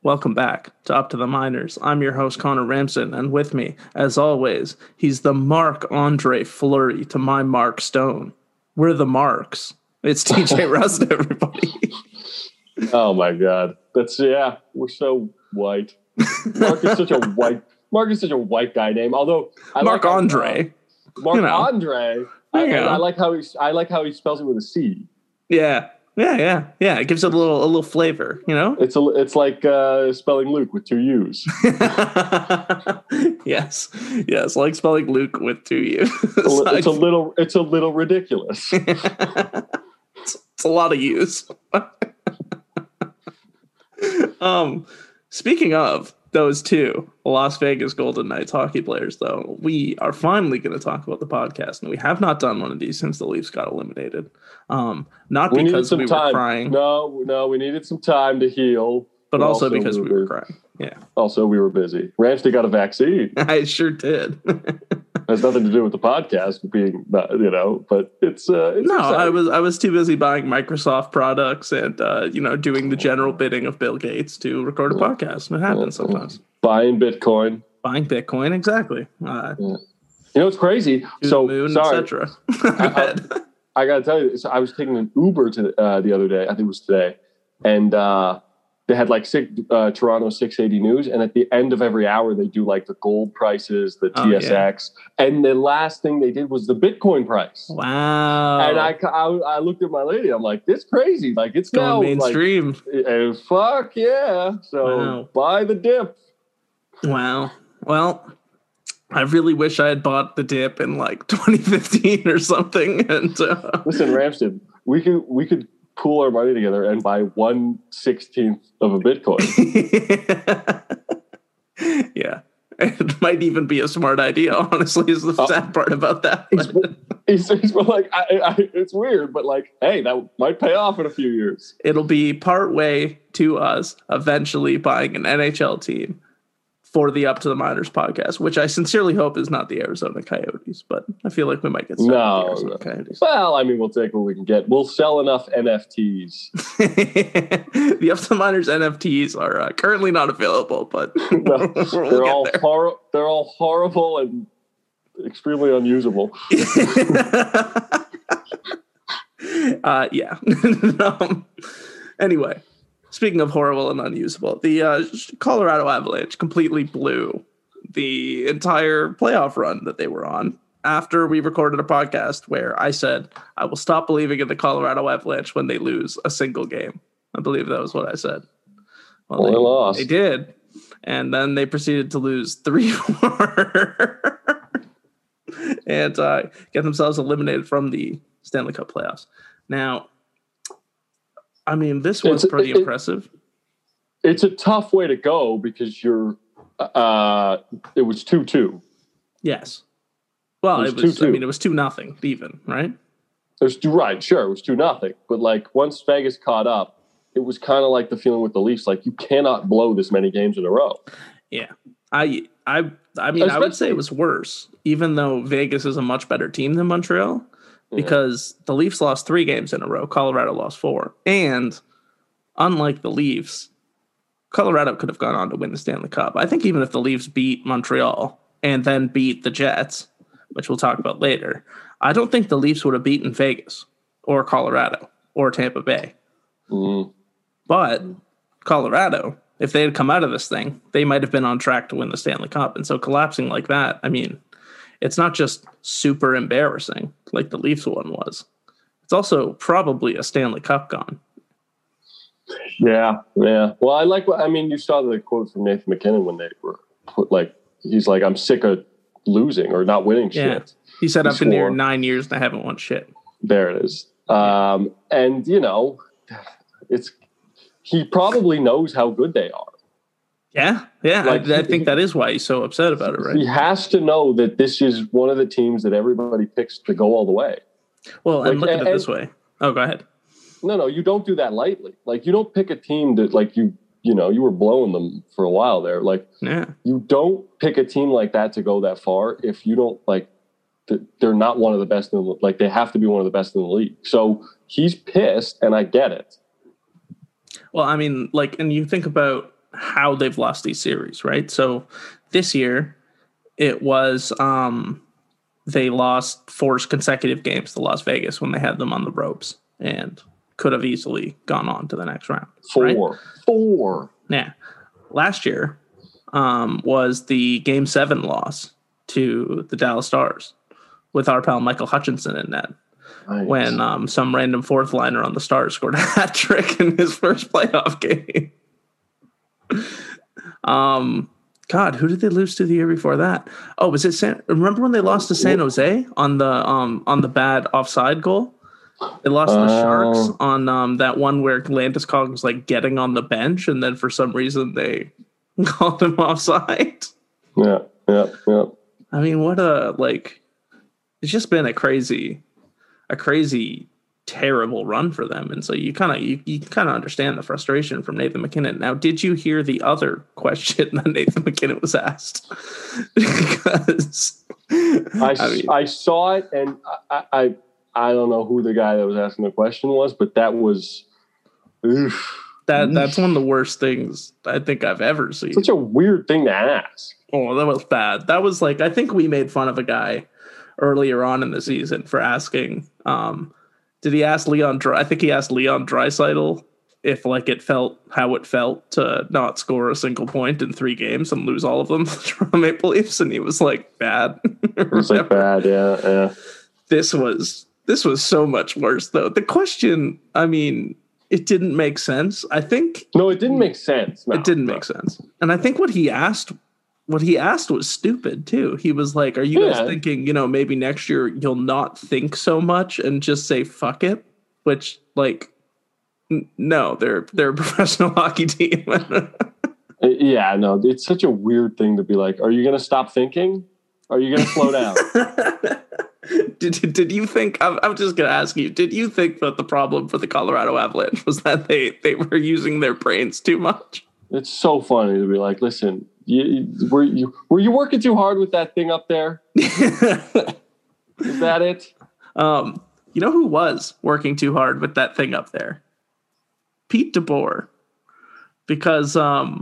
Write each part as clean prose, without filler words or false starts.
Welcome back to Up to the Minors. I'm your host, Connor Ramson, and with me, as always, he's the Marc-Andre Fleury to my Mark Stone. We're the Marks. It's TJ Rust, everybody. Oh my God. We're so white. Mark is such a white guy name. Although Marc-Andre. Marc-Andre. I like how he spells it with a C. Yeah. It gives it a little flavor, you know? It's like spelling Luke with two U's. Yes, like spelling Luke with two U's. It's a little ridiculous. It's a lot of U's. Speaking of those two Las Vegas Golden Knights hockey players, though, we are finally going to talk about the podcast, and we have not done one of these since the Leafs got eliminated. Not because we were crying. No, we needed some time to heal. But also because we were crying. Yeah. Also, we were busy. Ramsey got a vaccine. I sure did. Has nothing to do with the podcast being, but it's no. Exciting. I was too busy buying Microsoft products and doing the general bidding of Bill Gates to record a podcast. It happens sometimes. Buying Bitcoin, exactly. It's crazy. So moon, sorry. Etc. I gotta tell you, so I was taking an Uber to the other day. I think it was today, and they had Toronto 680 News, and at the end of every hour they do like the gold prices, the TSX, and the last thing they did was the Bitcoin price. Wow! And I looked at my lady. I'm like, "This crazy! Like it's going now mainstream." And fuck yeah! So buy the dip. Wow. Well, I really wish I had bought the dip in 2015 or something. And listen, Ramsden, we could pool our money together and buy 1/16 of a Bitcoin. Yeah. It might even be a smart idea, honestly, is the sad part about that. He's like, it's weird, but hey, that might pay off in a few years. It'll be part way to us eventually buying an NHL team for the Up to the Minors podcast, which I sincerely hope is not the Arizona Coyotes, but I feel like we might get the Arizona Coyotes. Well, I mean, we'll take what we can get. We'll sell enough NFTs. The Up to the Minors NFTs are currently not available, but they're all horrible and extremely unusable. Yeah. Anyway. Speaking of horrible and unusable, the Colorado Avalanche completely blew the entire playoff run that they were on after we recorded a podcast where I said, I will stop believing in the Colorado Avalanche when they lose a single game. I believe that was what I said. Well, they lost. They did. And then they proceeded to lose 3-4 and get themselves eliminated from the Stanley Cup playoffs. Now, I mean, this was pretty impressive. It's a tough way to go because it was 2-2. Yes. Well, it was 2-2. I mean, it was 2-0 even, right? Right, sure, it was 2-0. But once Vegas caught up, it was kind of like the feeling with the Leafs, you cannot blow this many games in a row. Yeah. I mean, I would say it was worse, even though Vegas is a much better team than Montreal. Because the Leafs lost 3 games in a row. Colorado lost 4. And unlike the Leafs, Colorado could have gone on to win the Stanley Cup. I think even if the Leafs beat Montreal and then beat the Jets, which we'll talk about later, I don't think the Leafs would have beaten Vegas or Colorado or Tampa Bay. Mm. But Colorado, if they had come out of this thing, they might have been on track to win the Stanley Cup. And so collapsing like that, I mean, it's not just super embarrassing like the Leafs one was. It's also probably a Stanley Cup gone. Yeah. Well, you saw the quote from Nathan McKinnon when they were he's like, I'm sick of losing or not winning shit. He said, I've been here 9 years and I haven't won shit. There it is. And he probably knows how good they are. Yeah. I think that is why he's so upset about it, right? He has to know that this is one of the teams that everybody picks to go all the way. Well, and look at it this way. Oh, go ahead. No, you don't do that lightly. You don't pick a team that, you were blowing them for a while there. You don't pick a team like that to go that far if you don't, they're not one of the best in the, they have to be one of the best in the league. So he's pissed, and I get it. Well, I mean, and you think about how they've lost these series, right? So this year it was they lost 4 consecutive games to Las Vegas when they had them on the ropes and could have easily gone on to the next round. Four. Yeah. Last year was the Game 7 loss to the Dallas Stars with our pal Michael Hutchinson in net. Nice. When some random fourth liner on the Stars scored a hat trick in his first playoff game. God, who did they lose to the year before that? Oh, was it remember when they lost to San Jose on the bad offside goal? They lost the Sharks on that one where Landeskog was like getting on the bench, and then for some reason they called him offside. Yeah. I mean, what it's just been a crazy, terrible run for them, and so you kind of understand the frustration from Nathan MacKinnon. Now, did you hear the other question that Nathan MacKinnon was asked? Because I saw it, and I don't know who the guy that was asking the question was, but that was that's one of the worst things I think I've ever seen. Such a weird thing to ask. Oh, that was bad. That was I think we made fun of a guy earlier on in the season for asking. Did he ask Leon? I think he asked Leon Draisaitl if how it felt to not score a single point in 3 games and lose all of them to the Maple Leafs, and he was like, bad. It was like bad, yeah. This was so much worse, though. The question, I mean, it didn't make sense. I think no, it didn't make sense. It didn't make sense, and I think what he asked was stupid too. He was like, "Are you guys thinking, maybe next year you'll not think so much and just say fuck it?" Which, no, they're a professional hockey team. Yeah, no, it's such a weird thing to be like. Are you going to stop thinking? Are you going to slow down? Did you think? I'm just going to ask you. Did you think that the problem for the Colorado Avalanche was that they were using their brains too much? It's so funny to be like, listen. Were you working too hard with that thing up there? Is that it? You know who was working too hard with that thing up there? Pete DeBoer. Because the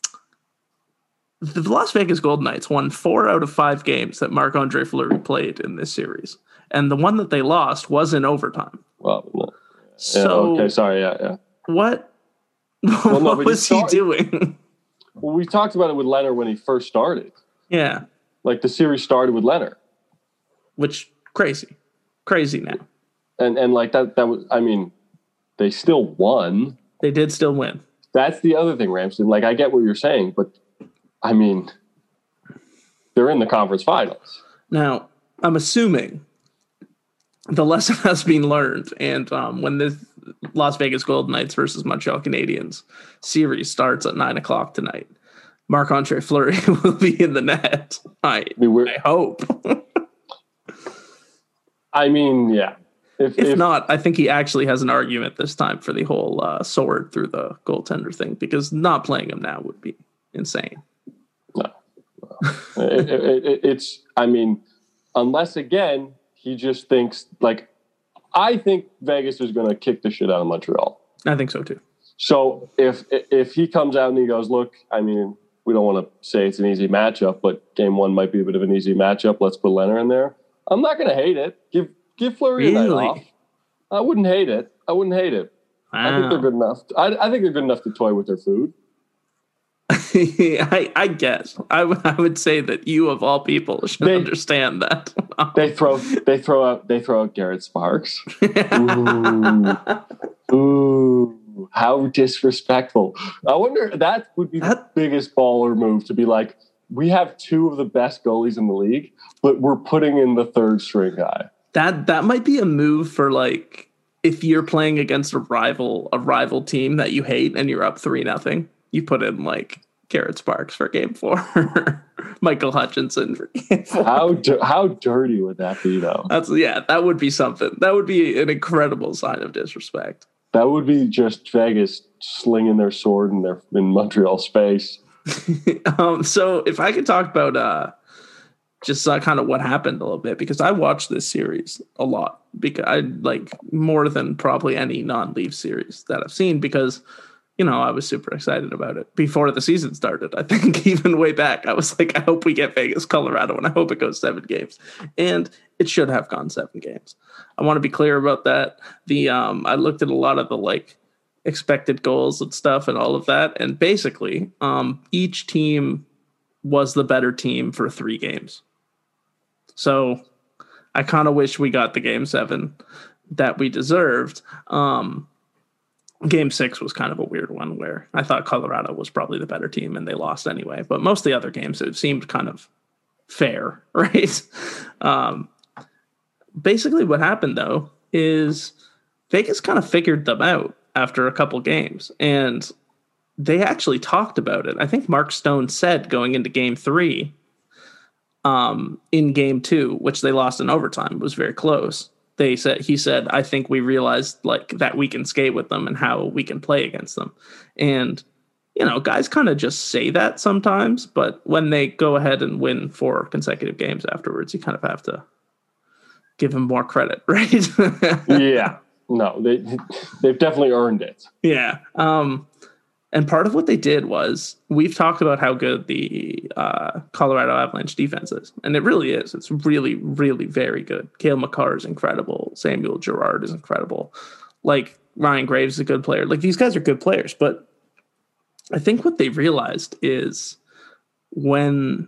Las Vegas Golden Knights won 4 out of 5 games that Marc-Andre Fleury played in this series. And the one that they lost was in overtime. Well, no. So, okay, sorry, yeah. What was he doing? Well, we talked about it with Leonard when he first started. Yeah. The series started with Leonard. Which, crazy now. And that was, I mean, they still won. They did still win. That's the other thing, Ramsey. I get what you're saying, but, I mean, they're in the conference finals. Now, I'm assuming the lesson has been learned, and when the Las Vegas Golden Knights versus Montreal Canadiens series starts at 9:00 tonight, Marc-Andre Fleury will be in the net. I hope. I mean, yeah. If not, I think he actually has an argument this time for the whole sword through the goaltender thing, because not playing him now would be insane. No. It's, I mean, unless, again, he just thinks, I think Vegas is going to kick the shit out of Montreal. I think so, too. So if he comes out and he goes, look, I mean, we don't want to say it's an easy matchup, but game 1 might be a bit of an easy matchup. Let's put Leonard in there. I'm not going to hate it. Give Fleury a night off. I wouldn't hate it. Wow. I think they're good enough. I think they're good enough to toy with their food. I guess I would say that you of all people should understand that. they throw out Garrett Sparks. Ooh, how disrespectful! I wonder that would be the biggest baller move to be like, we have 2 of the best goalies in the league, but we're putting in the 3rd string guy. That might be a move for if you're playing against a rival team that you hate and you're up 3-0, you put in Garrett Sparks for game 4, Michael Hutchinson for game 4. How dirty would that be, though? That would be something. That would be an incredible sign of disrespect. That would be just Vegas slinging their sword in Montreal space. So if I could talk about just kind of what happened a little bit, because I watched this series a lot, because I more than probably any non-Leaf series that I've seen, because I was super excited about it before the season started. I think even way back, I was like, I hope we get Vegas, Colorado, and I hope it goes 7 games. And it should have gone 7 games. I want to be clear about that. I looked at a lot of the expected goals and stuff and all of that. And basically, each team was the better team for 3 games. So I kind of wish we got the game 7 that we deserved. Game 6 was kind of a weird one where I thought Colorado was probably the better team and they lost anyway. But most of the other games, it seemed kind of fair, right? Basically what happened, though, is Vegas kind of figured them out after a couple games. And they actually talked about it. I think Mark Stone said going into game 3, in game 2, which they lost in overtime, was very close. He said, I think we realized that we can skate with them and how we can play against them. And, guys kind of just say that sometimes, but when they go ahead and win 4 consecutive games afterwards, you kind of have to give them more credit, right? Yeah. No, they've definitely earned it. Yeah. And part of what they did was, we've talked about how good the Colorado Avalanche defense is. And it really is. It's really, really very good. Cale Makar is incredible. Samuel Girard is incredible. Ryan Graves is a good player. These guys are good players. But I think what they realized is when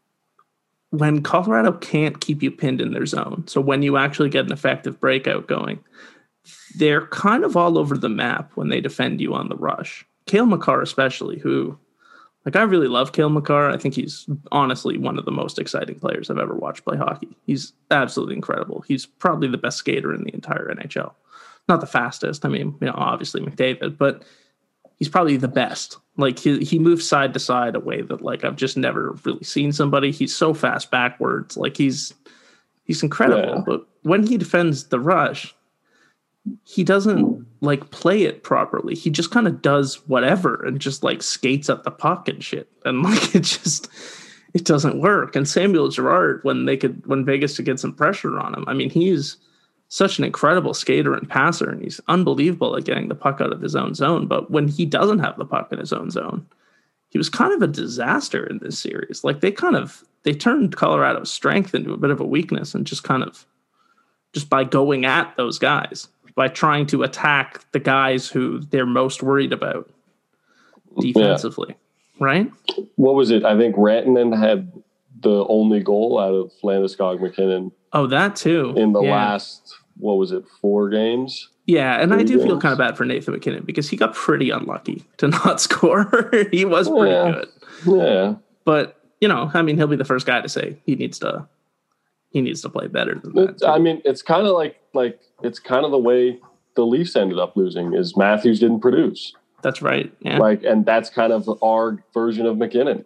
Colorado can't keep you pinned in their zone, so when you actually get an effective breakout going, they're kind of all over the map when they defend you on the rush. Cale Makar especially, who, I really love Cale Makar. I think he's honestly one of the most exciting players I've ever watched play hockey. He's absolutely incredible. He's probably the best skater in the entire NHL. Not the fastest. I mean, obviously McDavid, but he's probably the best. He moves side to side a way that I've just never really seen somebody. He's so fast backwards. He's incredible. Yeah. But when he defends the rush, he doesn't play it properly. He just kind of does whatever and just skates at the puck and shit. And it doesn't work. And Samuel Girard, when Vegas could get some pressure on him, I mean, he's such an incredible skater and passer, and he's unbelievable at getting the puck out of his own zone. But when he doesn't have the puck in his own zone, he was kind of a disaster in this series. They turned Colorado's strength into a bit of a weakness, and just by going at those guys, by trying to attack the guys who they're most worried about defensively, right? What was it? I think Rantanen had the only goal out of Landeskog McKinnon. Oh, that too. In the last, 4 games? Yeah, and I do feel kind of bad for Nathan McKinnon because he got pretty unlucky to not score. He was pretty good. Yeah. But, I mean, he'll be the first guy to say he needs to play better than that. I mean, it's kind of it's kind of the way the Leafs ended up losing is Matthews didn't produce. That's right. Yeah. And that's kind of our version of McKinnon.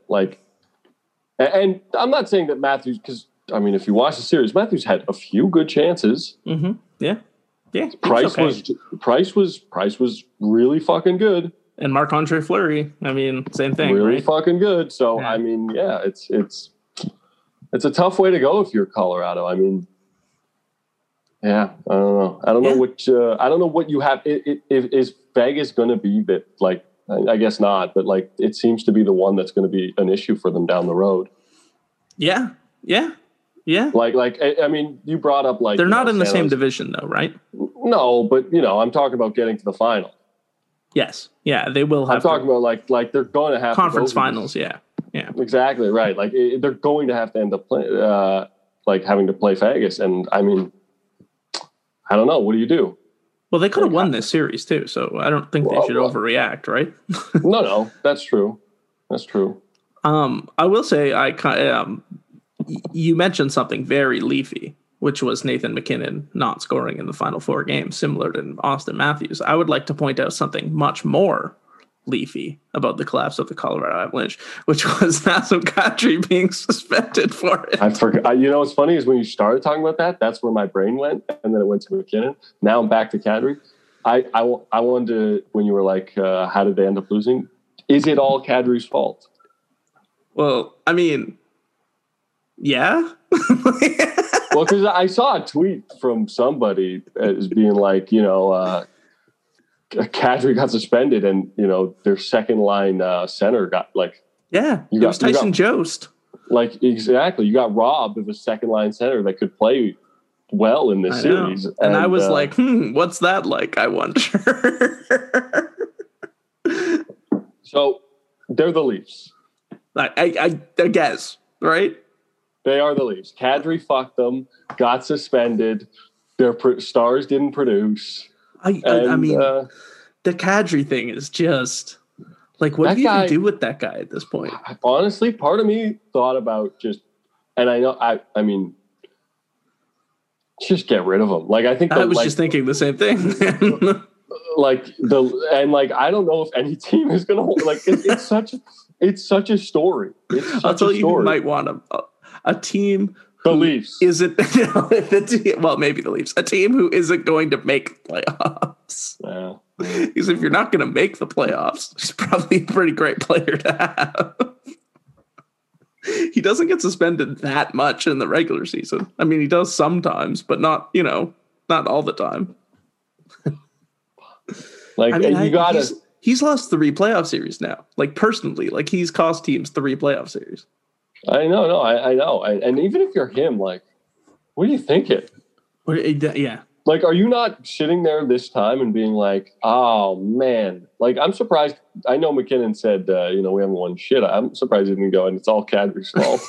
And I'm not saying that Matthews, because I mean, if you watch the series, Matthews had a few good chances. Mm-hmm. Yeah. Yeah. Price was really fucking good. And Marc-Andre Fleury, I mean, same thing. Really right? fucking good. So yeah. I mean, yeah, it's a tough way to go if you're Colorado. I mean, yeah, I don't know. I don't know what you have. Is Vegas going to be that? I guess not, but it seems to be the one that's going to be an issue for them down the road. Yeah. Yeah. Yeah. I mean, you brought up they're not in the same division though, right? No, but I'm talking about getting to the final. Yes. Yeah, they will have. I'm talking about they're going to have conference finals. Yeah. Yeah. Exactly right. They're going to have to end up having to play Vegas, and I mean, I don't know. What do you do? Well, they could have won this series too, so I don't think they should overreact, right? No, that's true. That's true. I will say, you mentioned something very Leafy, which was Nathan McKinnon not scoring in the final 4 games, similar to Austin Matthews. I would like to point out something much more Leafy about the collapse of the Colorado Avalanche, which was Nazem Kadri being suspended for it. I forgot. What's funny is when you started talking about that, that's where my brain went, and then it went to McKinnon. Now I'm back to Kadri. I wanted to, when you were like, how did they end up losing? Is it all Kadri's fault? Well, I mean, yeah. Well, because I saw a tweet from somebody as being like, Kadri got suspended, and their second line center got it was Tyson Jost. Exactly, you got robbed of a second line center that could play well in this series, and I was like, what's that like? I wonder. So they're the Leafs. I guess, right? They are the Leafs. Kadri fucked them, got suspended. Their stars didn't produce. I mean, the Kadri thing is just like, what do you even do with that guy at this point? Honestly, part of me thought about and I know, I mean, just get rid of him. I think I was just thinking the same thing. I don't know if any team is going to hold. It's such a story. I'll tell you who might want a team. The Leafs isn't maybe the Leafs. A team who isn't going to make playoffs. Yeah. Because if you're not going to make the playoffs, he's probably a pretty great player to have. He doesn't get suspended that much in the regular season. I mean, he does sometimes, but not all the time. He's lost 3 playoff series now. Personally, he's cost teams 3 playoff series. I know. And even if you're him, what are you thinking? Yeah. Are you not sitting there this time and being like, oh, man. I'm surprised. I know McKinnon said, we haven't won shit. I'm surprised he didn't go, and it's all Kadri's fault.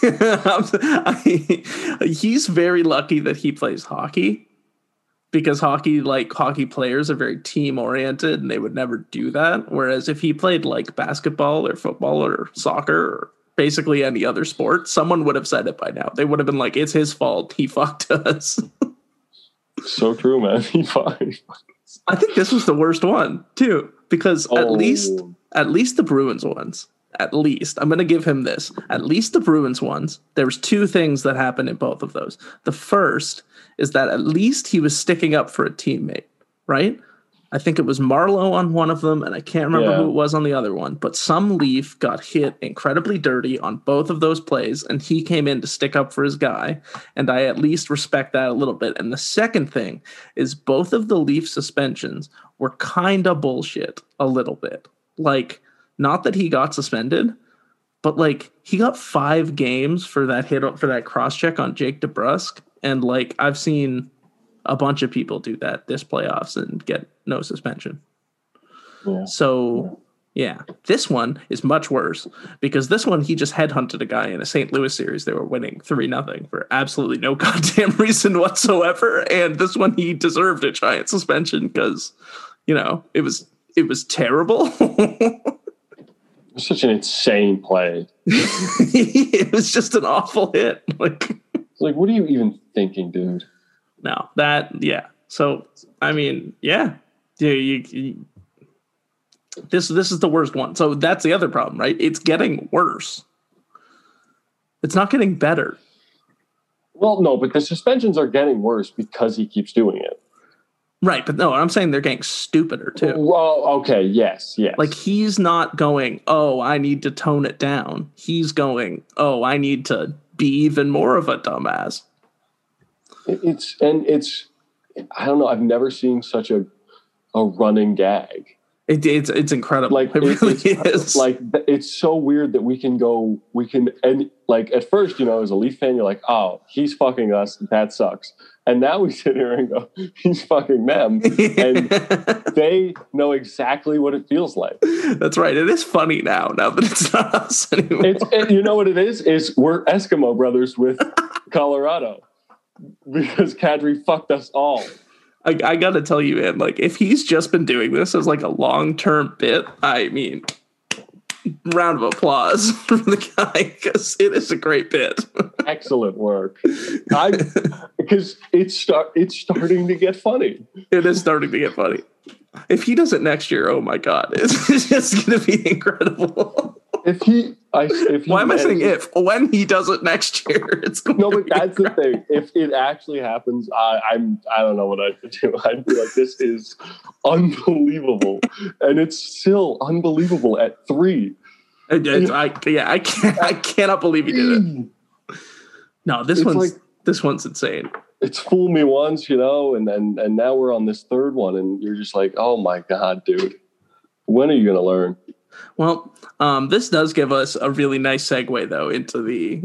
He's very lucky that he plays hockey, because hockey players are very team-oriented, and they would never do that. Whereas if he played, basketball or football or soccer or basically any other sport, someone would have said it by now. They would have been like, it's his fault. He fucked us. So true, man. I think this was the worst one too, because at least the Bruins ones, I'm going to give him this. At least the Bruins ones, there was 2 things that happened in both of those. The first is that at least he was sticking up for a teammate, right? I think it was Marleau on one of them, and I can't remember who it was on the other one, but some Leaf got hit incredibly dirty on both of those plays, and he came in to stick up for his guy, and I at least respect that a little bit. And the second thing is both of the Leaf suspensions were kind of bullshit a little bit. Not that he got suspended, but he got 5 games for that hit, for that cross-check on Jake DeBrusk, and I've seen a bunch of people do that this playoffs and get no suspension. Yeah. So, this one is much worse, because this one, he just headhunted a guy in a St. Louis series. They were winning 3-0 for absolutely no goddamn reason whatsoever. And this one, he deserved a giant suspension because, it was terrible. Such an insane play. It was just an awful hit. What are you even thinking, dude? No, So, I mean, this is the worst one. So that's the other problem, right? It's getting worse. It's not getting better. Well, no, but the suspensions are getting worse because he keeps doing it. Right, but no, I'm saying they're getting stupider too. Well, okay, yes. He's not going, oh, I need to tone it down. He's going, oh, I need to be even more of a dumbass. It's I don't know. I've never seen such a running gag. It's incredible. It really is. It's so weird that we can at first, as a Leaf fan, you're like, oh, he's fucking us. That sucks. And now we sit here and go, he's fucking them. And they know exactly what it feels like. That's right. It is funny now that it's not us anymore. You know what it is we're Eskimo brothers with Colorado. Because Kadri fucked us all. I gotta tell you, man, if he's just been doing this as a long-term bit, I mean, round of applause for the guy, because it is a great bit. Excellent work. Because it's starting to get funny. It is starting to get funny. If he does it next year, oh my God, it's just going to be incredible. Why am I saying if? When he does it next year, it's going to be that's incredible. The thing. If it actually happens, I don't know what I'd do. I'd be like, this is unbelievable, and it's still unbelievable at 3. I cannot believe he did it. No, this one's insane. it's fool me once, and now we're on this third one, and you're just like, oh my God, dude, when are you gonna learn? Well, this does give us a really nice segue though into the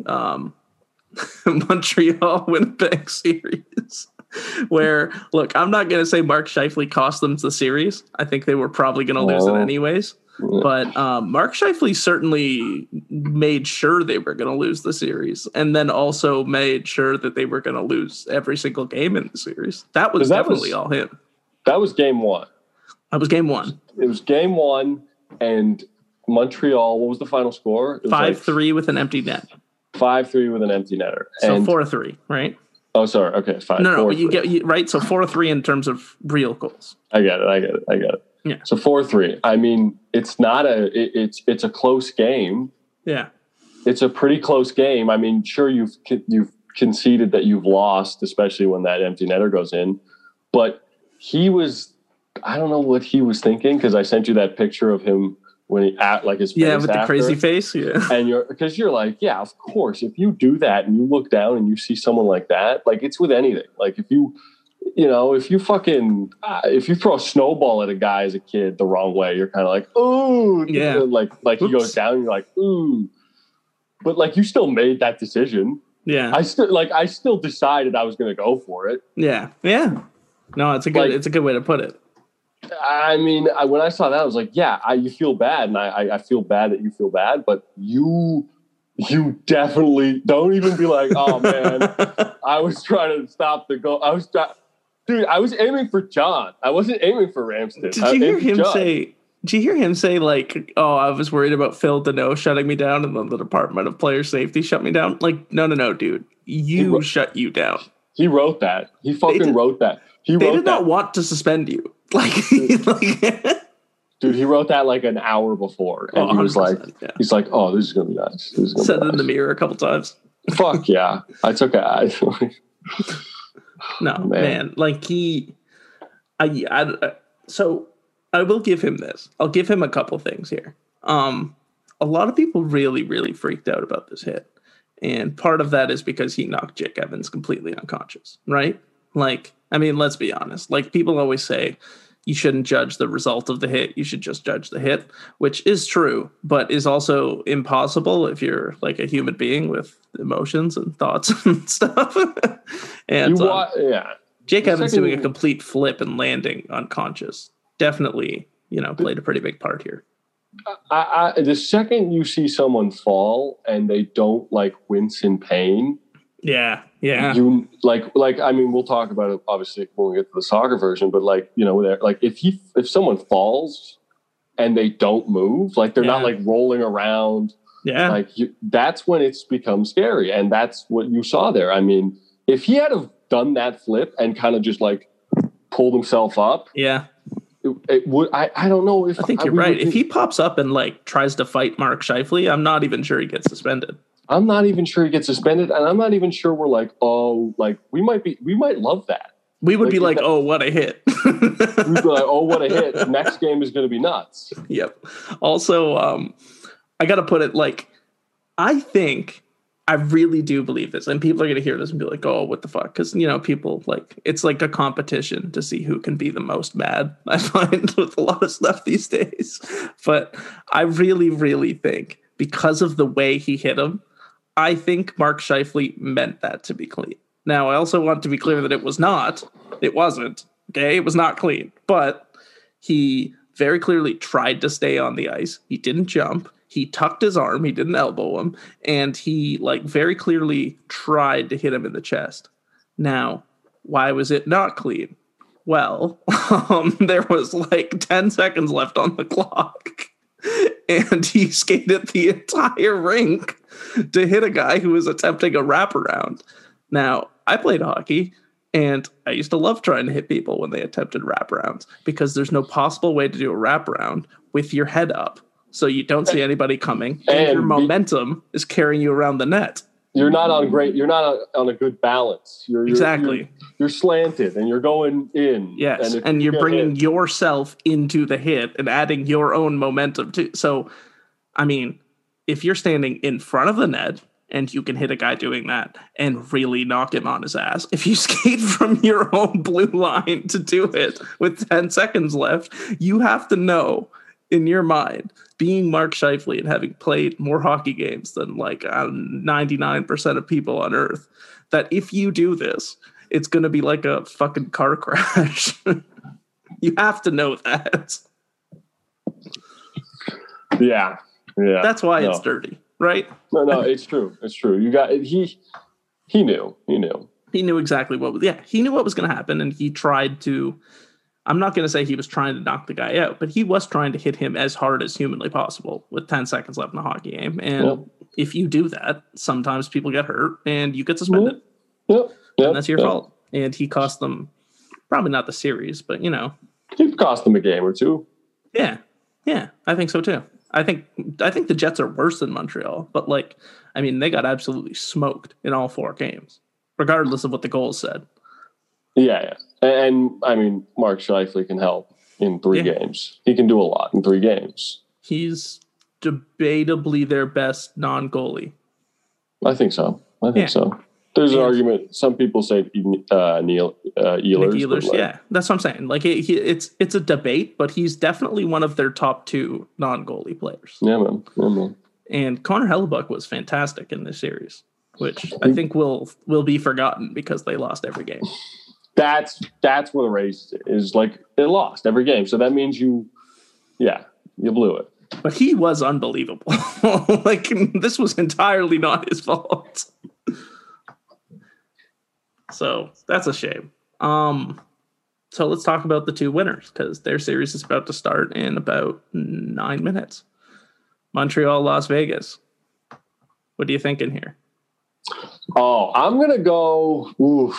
Montreal Winnipeg series. Where, look, I'm not going to say Mark Scheifele cost them the series. I think they were probably going to lose it anyways. But Mark Scheifele certainly made sure they were going to lose the series, and then also made sure that they were going to lose every single game in the series. That was definitely all him. That was game one. That was game one. It was game one, and Montreal, what was the final score? 5-3 with an empty net. 5-3 with an empty netter. So 4-3, right? Oh, sorry. Okay, fine. No, you get right. So 4-3 in terms of real goals. I get it. Yeah. So 4-3. I mean, it's not it's a close game. Yeah. It's a pretty close game. I mean, sure, you've conceded that you've lost, especially when that empty netter goes in. But I don't know what he was thinking, because I sent you that picture of him when he his face with the crazy face, and you're like, yeah, of course, if you do that and you look down and you see someone like that, like, it's with anything. Like, if you throw a snowball at a guy as a kid the wrong way, you're kind of like, ooh, yeah, like he goes down, and you're like, ooh, but like, you still made that decision. Yeah, I still decided I was going to go for it. Yeah. No, it's a good way to put it. I mean, when I saw that, I was like, yeah, you feel bad. And I feel bad that you feel bad, but you definitely don't even be like, oh man, I was trying to stop the goal. I was aiming for John. I wasn't aiming for Ramsden. Did you hear him say like, oh, I was worried about Phil Deneau shutting me down, and then the Department of Player Safety shut me down? Like, no, dude, shut you down. He wrote that. He fucking wrote that. They did not want to suspend you. Dude, he wrote that like an hour before, and he was like, he's like, "Oh, this is gonna be nice." Said it in the mirror a couple times. Fuck yeah, I took a. No, man, like so I will give him this. I'll give him a couple things here. A lot of people really, really freaked out about this hit, and part of that is because he knocked Jake Evans completely unconscious, right? Like, I mean, let's be honest. Like, people always say you shouldn't judge the result of the hit. You should just judge the hit, which is true, but is also impossible if you're like a human being with emotions and thoughts and stuff. And Jake Evans doing a complete flip and landing unconscious definitely, played a pretty big part here. The second you see someone fall and they don't like wince in pain, yeah. You like I mean, we'll talk about it obviously when we get to the soccer version, but like, like if someone falls and they don't move, like they're not like rolling around, like that's when it's become scary, and that's what you saw there. I mean, if he had have done that flip and kind of just like pulled himself up, it would. I don't know if I think you're right. If he pops up and like tries to fight Mark Scheifele, I'm not even sure he gets suspended. I'm not even sure he gets suspended, and I'm not even sure we're like, oh, like we might love that. We would be like, oh, what a hit. We'd be like, oh, what a hit. Next game is going to be nuts. Yep. Also, I got to put it like, I really do believe this, and people are going to hear this and be like, oh, what the fuck? Because, people like, it's like a competition to see who can be the most mad, I find, with a lot of stuff these days. But I really, really think because of the way he hit him, I think Mark Scheifele meant that to be clean. Now, I also want to be clear that it was not. It wasn't. Okay? It was not clean. But he very clearly tried to stay on the ice. He didn't jump. He tucked his arm. He didn't elbow him. And he, very clearly tried to hit him in the chest. Now, why was it not clean? Well, there was 10 seconds left on the clock. And he skated the entire rink to hit a guy who was attempting a wraparound. Now, I played hockey, and I used to love trying to hit people when they attempted wraparounds, because there's no possible way to do a wraparound with your head up, so you don't see anybody coming, and your momentum is carrying you around the net. You're not on a good balance. Exactly. You're slanted and you're going in. Yes, and you're bringing yourself into the hit and adding your own momentum too. So, I mean, if you're standing in front of the net and you can hit a guy doing that and really knock him on his ass. If you skate from your own blue line to do it with 10 seconds left, you have to know in your mind, being Mark Scheifele and having played more hockey games than like 99% of people on earth, that if you do this, it's going to be like a fucking car crash. You have to know that. Yeah. That's why it's dirty, right? No, it's true. It's true. You got he knew. He knew exactly he knew what was going to happen, and he tried to. I'm not going to say he was trying to knock the guy out, but he was trying to hit him as hard as humanly possible with 10 seconds left in a hockey game. And if you do that, sometimes people get hurt and you get suspended. Yep. And that's your fault. And he cost them, probably not the series, but He cost them a game or two. Yeah, I think so too. I think the Jets are worse than Montreal, but they got absolutely smoked in all 4 games, regardless of what the goals said. Yeah. And Mark Scheifele can help in 3 games. He can do a lot in 3 games. He's debatably their best non-goalie. I think so. There's an argument. Some people say Ehlers. Ehlers, that's what I'm saying. It's a debate, but he's definitely one of their top 2 non-goalie players. Yeah, man. And Connor Hellebuck was fantastic in this series, which I think will be forgotten because they lost every game. That's what a race is. Like, they lost every game, so that means you blew it. But he was unbelievable. This was entirely not his fault. So that's a shame. So let's talk about the 2 winners, because their series is about to start in about 9 minutes. Montreal, Las Vegas. What are you thinking here? Oh, I'm gonna go. Oof.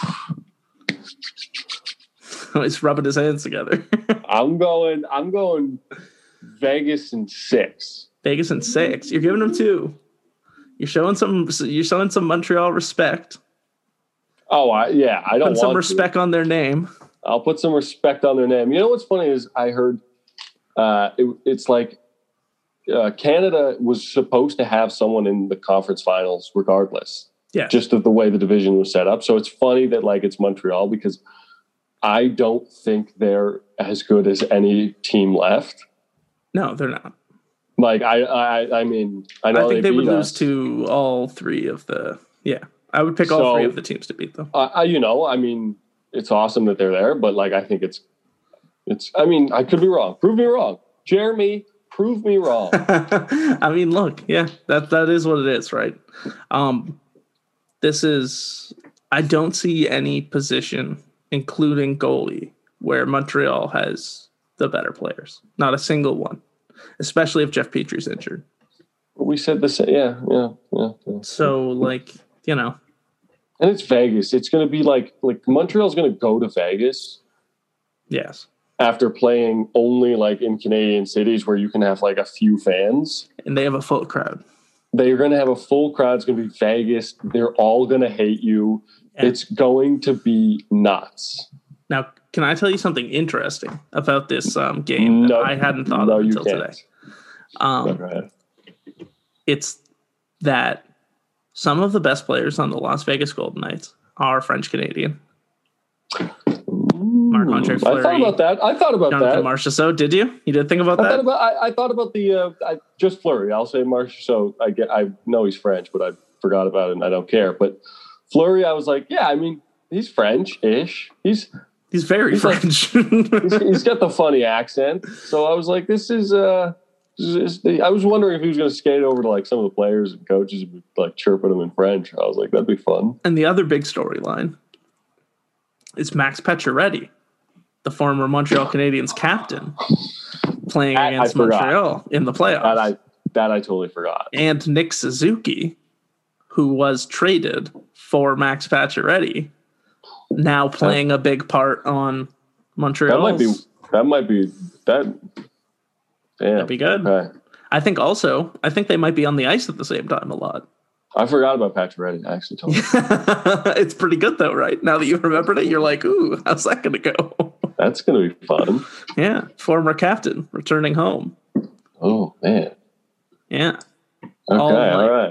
He's rubbing his hands together. I'm going Vegas in 6. Vegas in 6. You're giving them 2. You're showing some Montreal respect. Oh, I don't want some respect on their name. I'll put some respect on their name. You know what's funny is I heard it's like Canada was supposed to have someone in the conference finals regardless. Yeah. Just of the way the division was set up. So it's funny that it's Montreal, because I don't think they're as good as any team left. No, they're not. I know I think they would lose to all 3 of the. Yeah, I would pick all 3 of the teams to beat them. It's awesome that they're there, but I think it's. I could be wrong. Prove me wrong, Jeremy. Prove me wrong. Look, that is what it is, right? I don't see any position, including goalie, where Montreal has the better players. Not a single one, especially if Jeff Petry's injured. We said the same. Yeah. So, and it's Vegas. It's going to be like Montreal's going to go to Vegas. Yes. After playing only in Canadian cities where you can have a few fans. And they have a full crowd. They're going to have a full crowd. It's going to be Vegas. They're all going to hate you. Yeah. It's going to be nuts. Now, can I tell you something interesting about this game that I hadn't thought of until today? It's that some of the best players on the Las Vegas Golden Knights are French Canadian. Marc-Andre Fleury. I thought about Jonathan Marchessault. Did you? You did think about that? I thought about the just Fleury. I'll say Marchessault. I know he's French, but I forgot about it and I don't care. But Fleury, I was like, he's French-ish. He's very French. He's got the funny accent. So I was like, this is. I was wondering if he was going to skate over to some of the players and coaches and chirping them in French. I was like, that'd be fun. And the other big storyline is Max Pacioretty, the former Montreal Canadiens captain, playing against Montreal in the playoffs. That I totally forgot. And Nick Suzuki, who was traded for Max Pacioretty, now playing a big part on Montreal. That might be. That'd be good. Okay. I think they might be on the ice at the same time a lot. I forgot about Pacioretty. I actually told you. It's pretty good though, right? Now that you remembered it, you're like, ooh, how's that going to go? That's going to be fun. Yeah. Former captain returning home. Oh, man. Yeah. Okay, all right.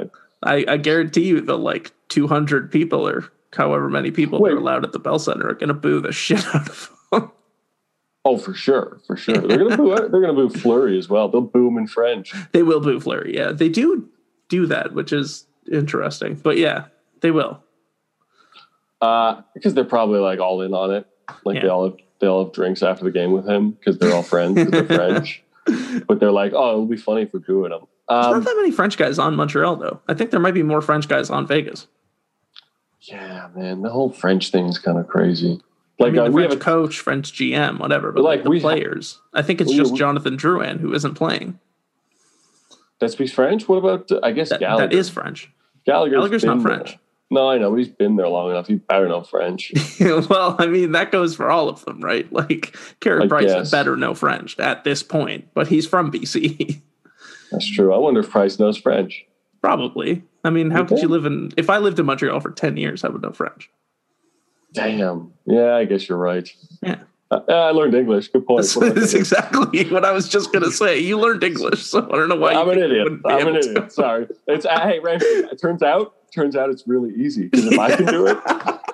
I guarantee you that like 200 people or however many people are allowed at the Bell Center are going to boo the shit out of him. Oh, for sure. They're gonna boo Fleury as well. They'll boo him in French. They will boo Fleury. Yeah, they do that, which is interesting. But yeah, they will. Because they're probably like all in on it. Like they all have drinks after the game with him because they're all friends. Because they're French. But they're like, oh, it'll be funny if we're booing him. There's not that many French guys on Montreal, though. I think there might be more French guys on Vegas. Yeah, man, the whole French thing is kind of crazy. Like, the French coach, French GM, whatever. But like the players, I think it's just Jonathan Drouin who isn't playing. That speaks French? What about, I guess, Gallagher? That is French. Gallagher's not French. No, I know, but he's been there long enough. He better know French. Well, I mean, that goes for all of them, right? Like, Carey Price better know French at this point, but he's from BC. That's true. I wonder if Price knows French. Probably. I mean, how could you live if I lived in Montreal for 10 years, I would know French. Damn. Yeah, I guess you're right. Yeah. I learned English. Good point. That's exactly what I was just going to say. You learned English, so I don't know why I'm an idiot. Sorry. It's hey, Ramsey, it turns out it's really easy because if I can do it.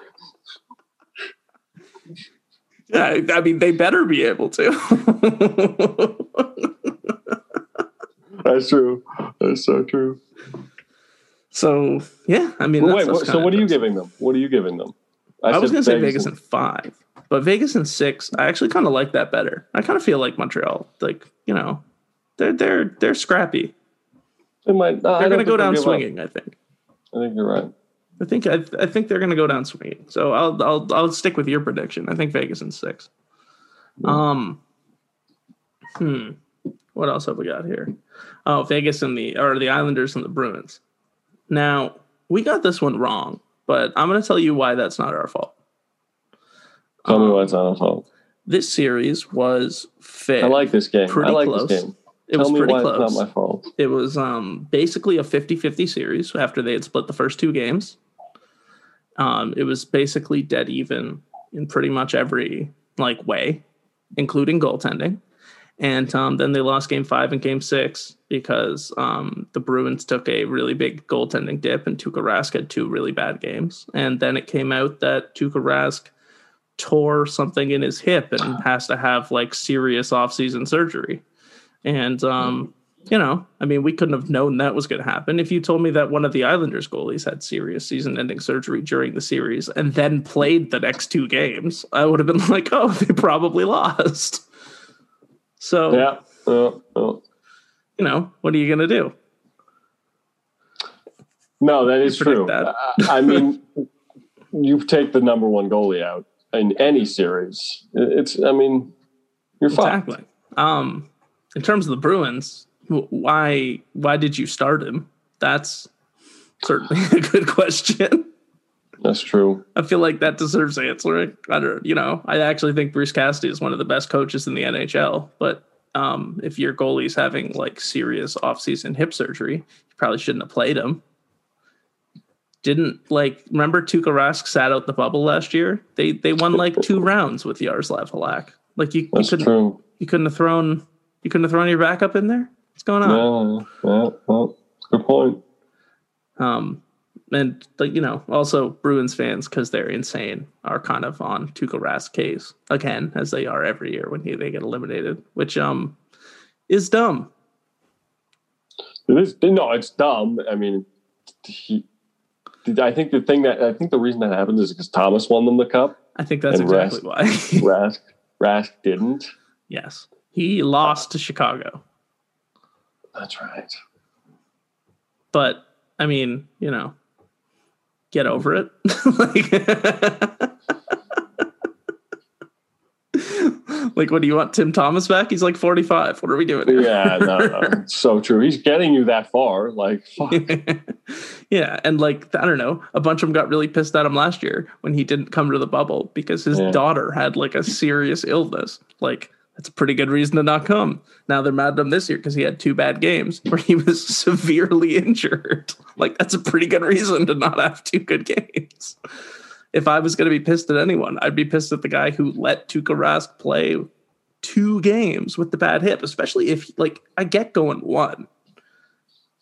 Yeah, I mean, they better be able to. That's true. That's so true. So, yeah, I mean, so what are you giving them? What are you giving them? I was going to say Vegas in 5, but Vegas in 6, I actually kind of like that better. I kind of feel like Montreal, like, you know, they're scrappy. They might. They're going to go down swinging. I think you're right. I think they're going to go down swinging. So I'll stick with your prediction. I think Vegas in 6. What else have we got here? Oh, Vegas and the Islanders and the Bruins. Now, we got this one wrong, but I'm going to tell you why that's not our fault. Tell me why it's not our fault. This series was fair. I like this game. Pretty close. This game. It was pretty close. It's not my fault. It was basically a 50-50 series after they had split the first 2 games. It was basically dead even in pretty much every way, including goaltending. And then they lost Game 5 and Game 6 because the Bruins took a really big goaltending dip and Tuukka Rask had 2 really bad games. And then it came out that Tuukka Rask tore something in his hip and has to have serious off-season surgery. And, I mean, we couldn't have known that was going to happen. If you told me that one of the Islanders goalies had serious season-ending surgery during the series and then played the next 2 games, I would have been like, oh, they probably lost. So, yeah. What are you going to do? No, that is true. I mean, you take the number 1 goalie out in any series. You're fine. Exactly. In terms of the Bruins, why did you start him? That's certainly a good question. That's true. I feel like that deserves answering. I actually think Bruce Cassidy is one of the best coaches in the NHL. But if your goalie's having serious off-season hip surgery, you probably shouldn't have played him. Remember Tuukka Rask sat out the bubble last year? They won 2 rounds with Yaroslav Halak. That's true. You couldn't have thrown your backup in there? What's going on? Yeah. Well, good point. And also Bruins fans, because they're insane, are kind of on Tuukka Rask case again, as they are every year when they get eliminated, which is dumb. It's dumb. I mean, I think the reason that happens is because Thomas won them the cup. I think that's exactly why. Rask didn't. Yes, he lost to Chicago. That's right. But I mean, get over it. What do you want Tim Thomas back? He's 45. What are we doing here? Yeah, no. So true. He's getting you that far. Fuck. Yeah, and I don't know, a bunch of them got really pissed at him last year when he didn't come to the bubble because his daughter had a serious illness. That's a pretty good reason to not come. Now they're mad at him this year because he had 2 bad games where he was severely injured. That's a pretty good reason to not have 2 good games. If I was going to be pissed at anyone, I'd be pissed at the guy who let Tuukka Rask play 2 games with the bad hip, especially if I get going 1.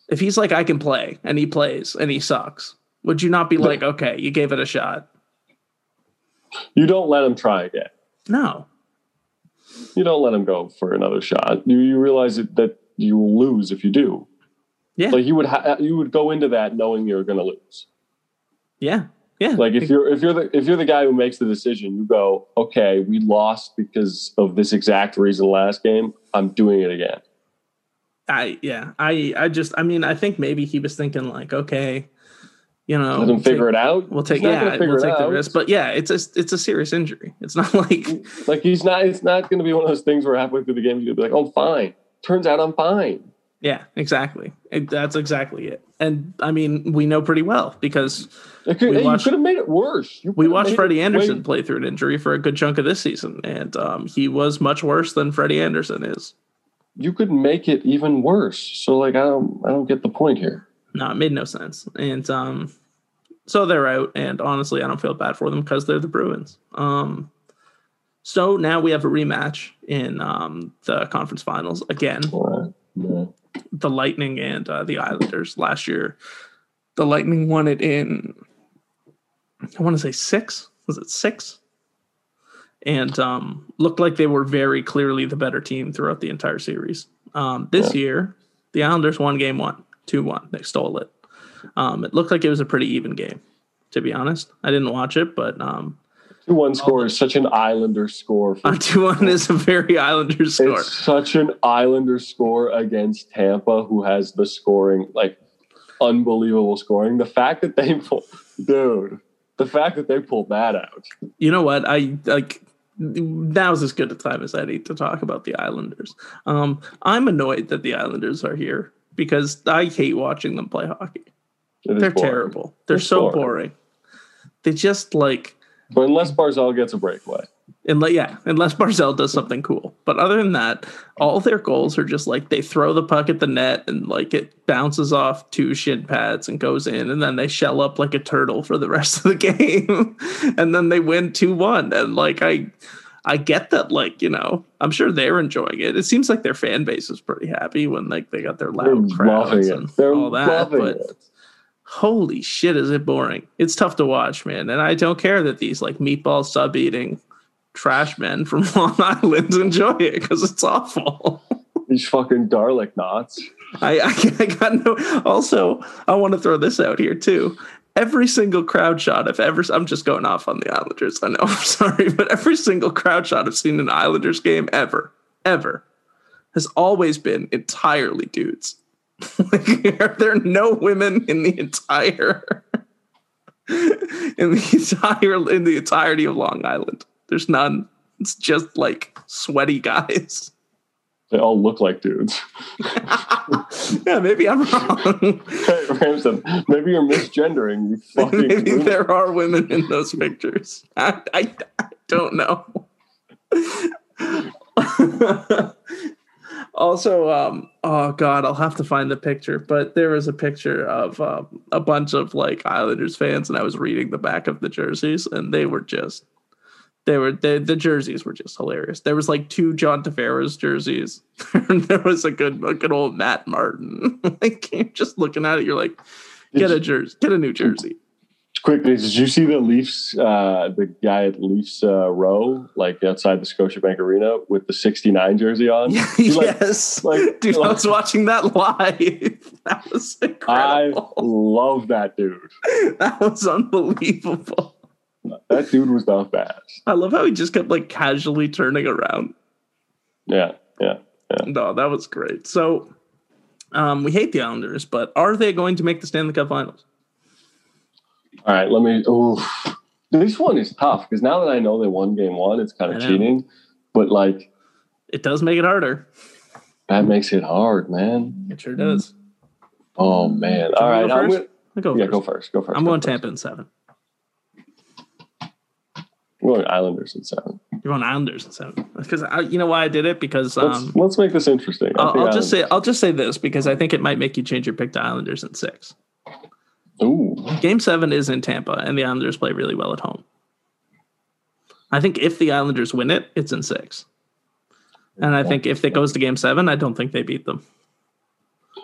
If he's like, I can play, and he plays, and he sucks, would you not be like, okay, you gave it a shot? You don't let him try again. No. You don't let him go for another shot. You realize that you will lose if you do. Yeah. Like you would go into that knowing you're going to lose. Yeah. Yeah. Like if you're the guy who makes the decision, you go, okay, we lost because of this exact reason last game. I'm doing it again. I think maybe he was thinking like, okay, let him figure it out. We'll take the risk. But yeah, it's a serious injury. It's not like it's not going to be one of those things where halfway through the game you'll be like, oh, fine. Turns out I'm fine. Yeah, exactly. That's exactly it. And I mean, we know pretty well because you could have made it worse. We watched Freddie Anderson play through an injury for a good chunk of this season, and he was much worse than Freddie Anderson is. You could make it even worse. So like, I don't get the point here. No, it made no sense. And so they're out, and honestly, I don't feel bad for them because they're the Bruins. So now we have a rematch in the conference finals again. Yeah. The Lightning and the Islanders last year. The Lightning won it in, I want to say 6. Was it 6? And looked like they were very clearly the better team throughout the entire series. This year, the Islanders won game 1, 2-1. They stole it. It looked like it was a pretty even game, to be honest. I didn't watch it, but 2-1 score is such an Islander score. 2-1 is a very Islander score. It's such an Islander score against Tampa, who has the scoring, like unbelievable scoring. The fact that they pulled that out. You know what? Now's as good a time as any to talk about the Islanders. I'm annoyed that the Islanders are here because I hate watching them play hockey. They're terrible. They're so boring. They just like. But unless Barzal gets a breakaway. Unless Barzal does something cool. But other than that, all their goals are just like they throw the puck at the net and like it bounces off 2 shin pads and goes in, and then they shell up like a turtle for the rest of the game. And then they win 2-1. And like I get that, like, I'm sure they're enjoying it. It seems like their fan base is pretty happy when like they got their loud crowds and all that. But holy shit, is it boring. It's tough to watch, man. And I don't care that these like meatball sub eating trash men from Long Island enjoy it because it's awful. These fucking garlic knots. I got no. Also, I want to throw this out here too. Every single crowd shot I'm just going off on the Islanders. I know, I'm sorry, but every single crowd shot I've seen in an Islanders game ever has always been entirely dudes. Like, there are no women in the entirety of Long Island. There's none. It's just like sweaty guys. They all look like dudes. Yeah, maybe I'm wrong. Hey, Ramson, maybe you're misgendering. You fucking maybe there are women in those pictures. I don't know. Also, oh God, I'll have to find the picture. But there was a picture of a bunch of like Islanders fans, and I was reading the back of the jerseys, and the jerseys were just hilarious. There was like 2 John Tavares jerseys, and there was a good old Matt Martin. Like, you're just looking at it, you're like, get a new jersey. Quickly, did you see the Leafs, the guy at Leafs Row, like outside the Scotiabank Arena with the 69 jersey on? Yes. Dude, I was watching that live. That was incredible. I love that dude. That was unbelievable. That dude was the best. I love how he just kept like casually turning around. Yeah. No, that was great. So we hate the Islanders, but are they going to make the Stanley Cup Finals? All right, this one is tough because now that I know they won game 1, it's kind of cheating. But like, it does make it harder. That makes it hard, man. It sure does. Oh man! All right, go first. I'm going Tampa in 7. I'm going Islanders in 7. You're going Islanders in 7 because you know why I did it because let's make this interesting. I'll just say this because I think it might make you change your pick to Islanders in 6. Ooh. Game 7 is in Tampa, and the Islanders play really well at home. I think if the Islanders win it, it's in 6. And I think if it goes to Game 7, I don't think they beat them.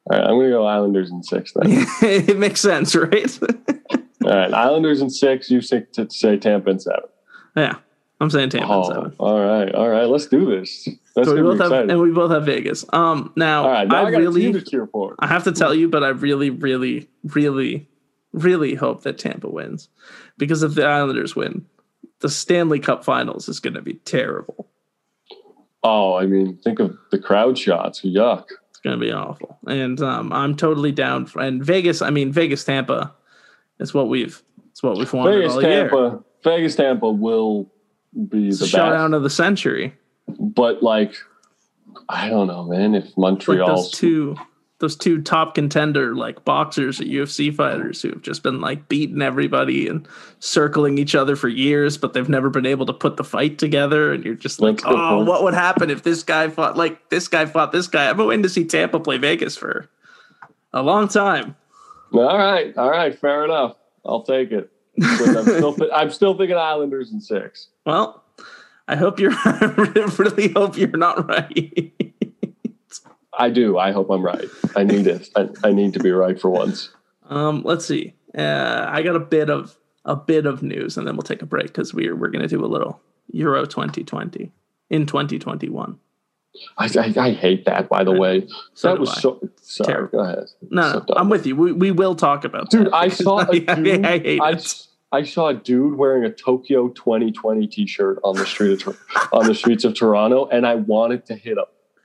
All right, I'm going to go Islanders in 6 then. It makes sense, right? All right, Islanders in 6. You say Tampa in 7. Yeah, I'm saying Tampa in 7. All right. Let's do this. So we both have Vegas. Now, all right, now I got a team to cheer for. I have to tell you, but I really, really, really, really hope that Tampa wins, because if the Islanders win, the Stanley Cup Finals is going to be terrible. Oh, I mean, think of the crowd shots. Yuck. It's going to be awful. And I'm totally down for, and Vegas Tampa is what we've wanted all year. Vegas Tampa will be the showdown of the century. But like, I don't know, man, if Montreal, like those two top contender like boxers or UFC fighters who have just been like beating everybody and circling each other for years, but they've never been able to put the fight together. And you're just like, what would happen if this guy fought this guy? I've been waiting to see Tampa play Vegas for a long time. All right, fair enough. I'll take it. I'm still thinking Islanders in 6. Well, I really hope you're not right. I do. I hope I'm right. I need it. I need to be right for once. Let's see. I got a bit of news, and then we'll take a break because we're going to do a little Euro 2020 in 2021. I hate that, by the way. So that was so sorry. Terrible. Go ahead. No, I'm with you. We will talk about that. Dude, I saw a dude wearing a Tokyo 2020 t-shirt on the streets of Toronto, and I wanted to hit him.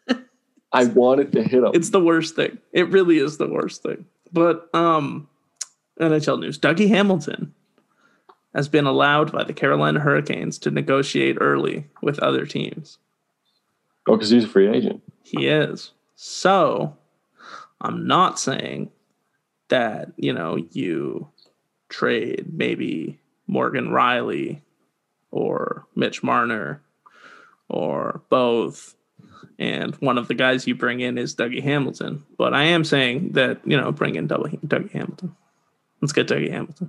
It's the worst thing. It really is the worst thing. But NHL news. Dougie Hamilton has been allowed by the Carolina Hurricanes to negotiate early with other teams. Oh, because he's a free agent. He is. So I'm not saying that, you trade maybe Morgan Riley or Mitch Marner or both, and one of the guys you bring in is Dougie Hamilton. But I am saying that, bring in Dougie Hamilton. Let's get Dougie Hamilton.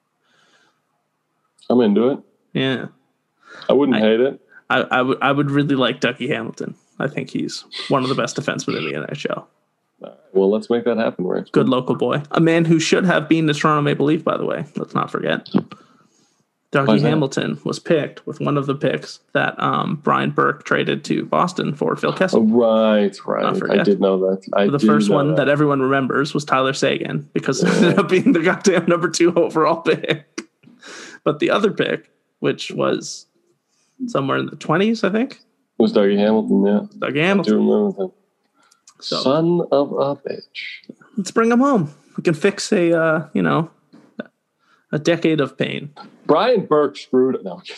I'm into it. Yeah. I wouldn't hate it. I would really like Dougie Hamilton. I think he's one of the best defensemen in the NHL. Well, let's make that happen, Rich. Good local boy. A man who should have been the Toronto Maple Leaf, by the way. Let's not forget. Dougie Hamilton was picked with one of the picks that Brian Burke traded to Boston for Phil Kessel. Right. I did know that. The first one that everyone remembers was Tyler Seguin, because it ended up being the goddamn number 2 overall pick. But the other pick, which was somewhere in the 20s, I think, was Dougie Hamilton. Yeah, Dougie Hamilton. I do remember him. So, son of a bitch. Let's bring him home. We can fix a decade of pain. Brian Burke screwed it. No.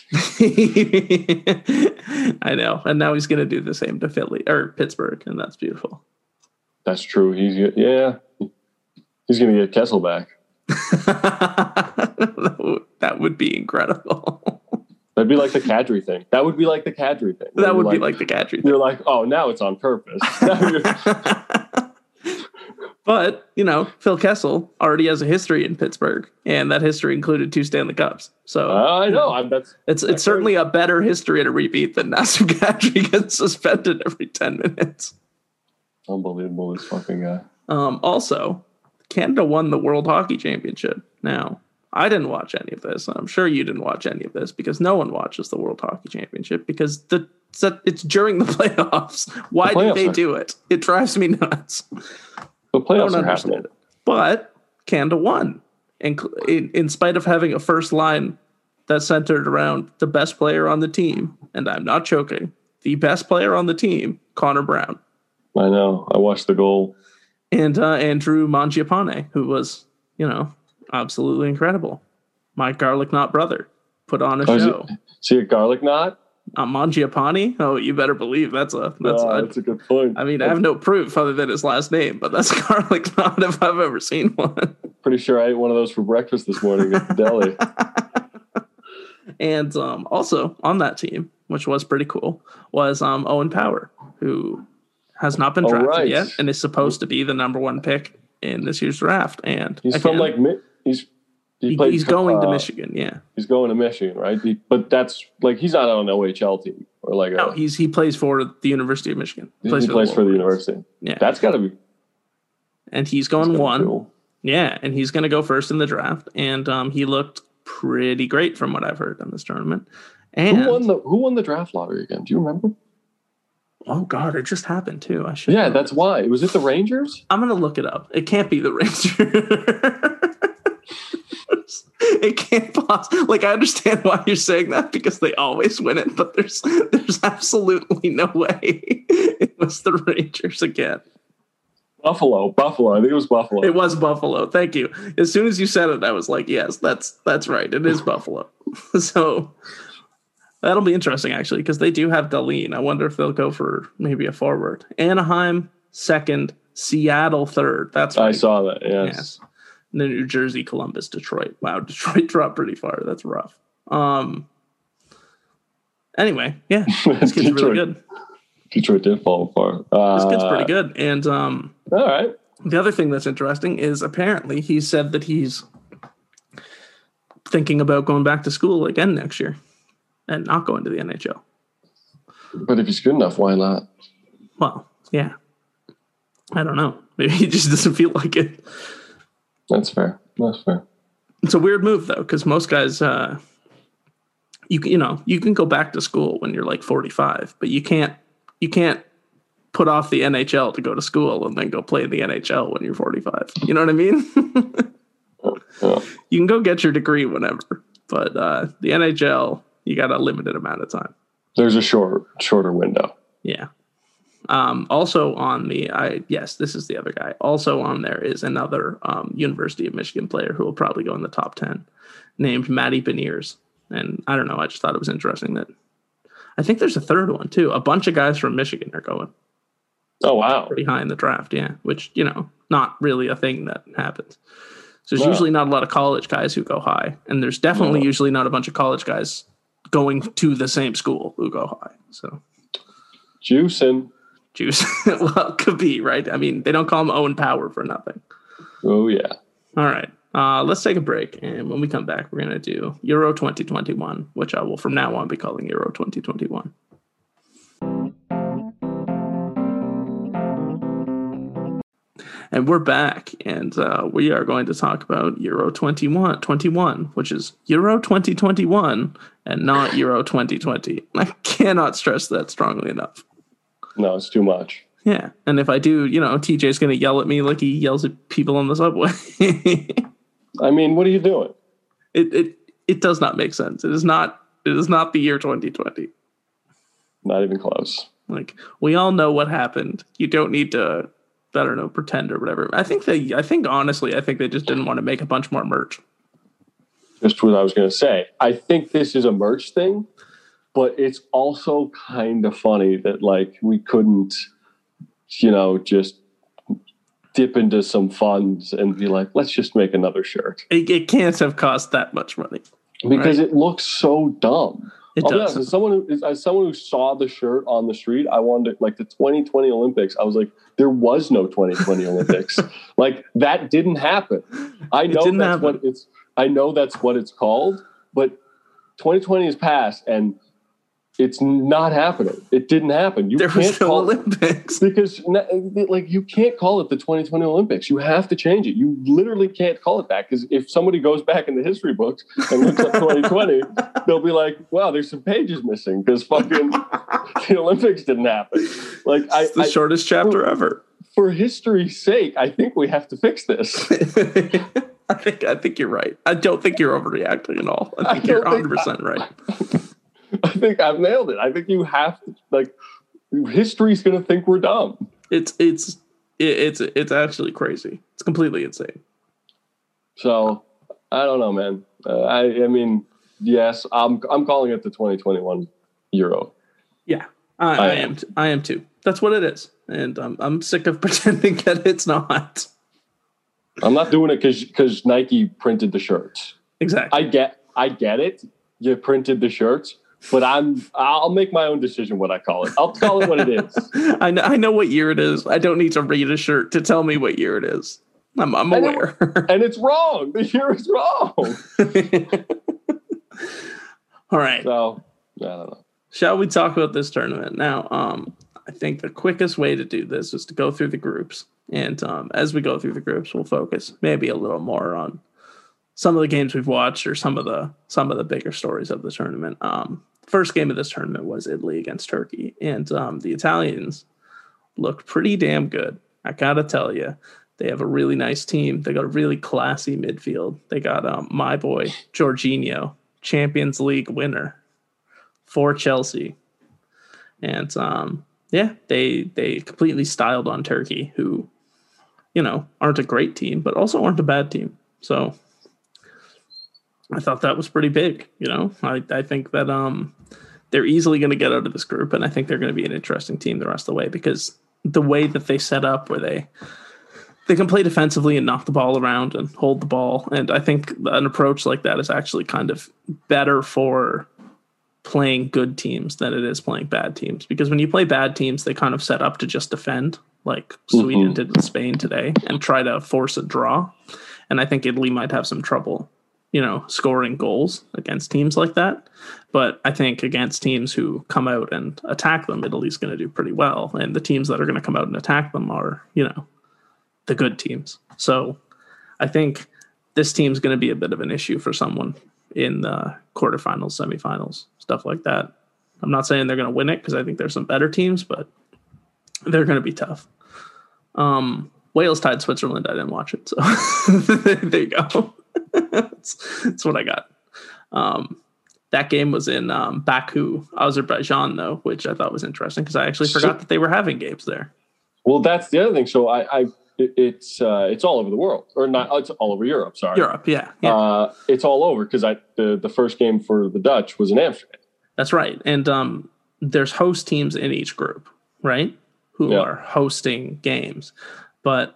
I know, and now he's going to do the same to Pittsburgh, and that's beautiful. That's true. He's going to get Kessel back. That would be incredible. That'd be like the Kadri thing. That would be like the Kadri thing. That would be like the Kadri thing. You're like, oh, now it's on purpose. But, Phil Kessel already has a history in Pittsburgh, and that history included 2 Stanley Cups. So I know. It's certainly a better history to repeat than Nazem Kadri gets suspended every 10 minutes. Unbelievable, this fucking guy. Also, Canada won the World Hockey Championship. Now, I didn't watch any of this. I'm sure you didn't watch any of this, because no one watches the World Hockey Championship, because it's during the playoffs. Why do they do it? It drives me nuts. The playoffs are happening. But Canada won. In spite of having a first line that centered around the best player on the team, and I'm not joking, the best player on the team, Connor Brown. I know. I watched the goal. And Andrew Mangiapane, who was, absolutely incredible. My garlic knot brother put on a show. See a garlic knot? Mangiapane? Oh, you better believe that's a good point. I mean, I have no proof other than his last name, but that's a garlic knot if I've ever seen one. Pretty sure I ate one of those for breakfast this morning at the deli. And also on that team, which was pretty cool, was Owen Power, who has not been drafted yet and is supposed to be the number 1 pick in this year's draft. And he's from he's going to Michigan. Yeah, he's going to Michigan, right? But that's he's not on an OHL team or no. He plays for the University of Michigan. He plays for the university. Yeah, that's got to be. and he's going 1. Yeah, and he's going to go first in the draft, and he looked pretty great from what I've heard in this tournament. And who won the draft lottery again? Do you remember? Oh God, it just happened too. I should. Yeah, that's why. Was it the Rangers? I'm gonna look it up. It can't be the Rangers. It can't possibly. Like, I understand why you're saying that because they always win it, but there's absolutely no way it was the Rangers again. Buffalo. I think it was Buffalo. It was Buffalo. Thank you. As soon as you said it, I was like, yes, that's right. It is Buffalo. So that'll be interesting, actually, because they do have Dahlin. I wonder if they'll go for maybe a forward. Anaheim, 2nd. Seattle, 3rd. That's right. I saw that, yes. And then New Jersey, Columbus, Detroit. Wow, Detroit dropped pretty far. That's rough. Anyway, yeah, this kid's really good. Detroit did fall apart. This kid's pretty good. And all right. The other thing that's interesting is apparently he said that he's thinking about going back to school again next year and not going to the NHL. But if he's good enough, why not? Well, yeah. I don't know. Maybe he just doesn't feel like it. That's fair. It's a weird move, though, because most guys, you can go back to school when you're like 45, but you can't put off the NHL to go to school and then go play in the NHL when you're 45. You know what I mean? Yeah. You can go get your degree whenever, but the NHL, you got a limited amount of time. There's a shorter window. Yeah. Also on this is the other guy. Also on there is another University of Michigan player who will probably go in the top 10 named Matty Beniers. And I don't know. I just thought it was interesting that I think there's a third one too. A bunch of guys from Michigan are going. Oh, wow. Pretty high in the draft. Yeah. Which, not really a thing that happens. So there's usually not a lot of college guys who go high. And there's definitely usually not a bunch of college guys going to the same school who go high. So juicing. Well, could be, right? I mean, they don't call him Owen Power for nothing. Oh, yeah. All right. Let's take a break. And when we come back, we're going to do Euro 2021, which I will from now on be calling Euro 2021. And we're back, and we are going to talk about Euro 2021, which is Euro 2021 and not Euro 2020. I cannot stress that strongly enough. No, it's too much. Yeah, and if I do, TJ's going to yell at me like he yells at people on the subway. I mean, what are you doing? It does not make sense. It is not the year 2020. Not even close. Like, we all know what happened. You don't need to, I don't know, pretend or whatever. I think honestly, they just didn't want to make a bunch more merch. Just what I was going to say. I think this is a merch thing, but it's also kind of funny that like we couldn't, just dip into some funds and be like, let's just make another shirt. It can't have cost that much money because it looks so dumb. It does. As someone who saw the shirt on the street, I wanted like the 2020 Olympics. I was like, there was no 2020 Olympics. Like that didn't happen. I know that's what it's called, but 2020 is past and it's not happening. It didn't happen. There was no Olympics because like you can't call it the 2020 Olympics. You have to change it. You literally can't call it that because if somebody goes back in the history books and looks at 2020, they'll be like, "Wow, there's some pages missing because fucking the Olympics didn't happen." Like it's the shortest chapter ever. For history's sake, I think we have to fix this. I think you're right. I don't think you're overreacting at all. I think you're 100% right. I think I've nailed it. I think you have to, like, history's going to think we're dumb. It's actually crazy. It's completely insane. So I don't know, man. I mean, yes, I'm calling it the 2021 Euro. Yeah, I am too. That's what it is, and I'm sick of pretending that it's not. I'm not doing it because Nike printed the shirts. Exactly. I get it. You printed the shirts. But I'll make my own decision what I call it. I'll call it what it is. I know what year it is. I don't need to read a shirt to tell me what year it is. I'm aware. And it's wrong. The year is wrong. All right. So, I don't know. Shall we talk about this tournament now? I think the quickest way to do this is to go through the groups. And as we go through the groups, we'll focus maybe a little more on some of the games we've watched or some of the bigger stories of the tournament. First game of this tournament was Italy against Turkey, and the Italians looked pretty damn good. I gotta tell you, they have a really nice team. They got a really classy midfield. They got my boy Jorginho, Champions League winner for Chelsea, and they completely styled on Turkey, who aren't a great team, but also aren't a bad team. So I thought that was pretty big. I think that they're easily going to get out of this group, and I think they're going to be an interesting team the rest of the way, because the way that they set up, where they can play defensively and knock the ball around and hold the ball, and I think an approach like that is actually kind of better for playing good teams than it is playing bad teams, because when you play bad teams, they kind of set up to just defend, like Sweden did with Spain today, and try to force a draw. And I think Italy might have some trouble scoring goals against teams like that. But I think against teams who come out and attack them, Italy's going to do pretty well. And the teams that are going to come out and attack them are, the good teams. So I think this team's going to be a bit of an issue for someone in the quarterfinals, semifinals, stuff like that. I'm not saying they're going to win it, because I think there's some better teams, but they're going to be tough. Wales tied Switzerland. I didn't watch it. So there you go. That's what I got. That game was in Baku, Azerbaijan, though, which I thought was interesting, because I actually forgot that they were having games there. Well, that's the other thing. So it's all over the world, or not? It's all over Europe. Sorry, Europe. Yeah. It's all over, because the first game for the Dutch was in Amsterdam. That's right, and there's host teams in each group, right? Who are hosting games, but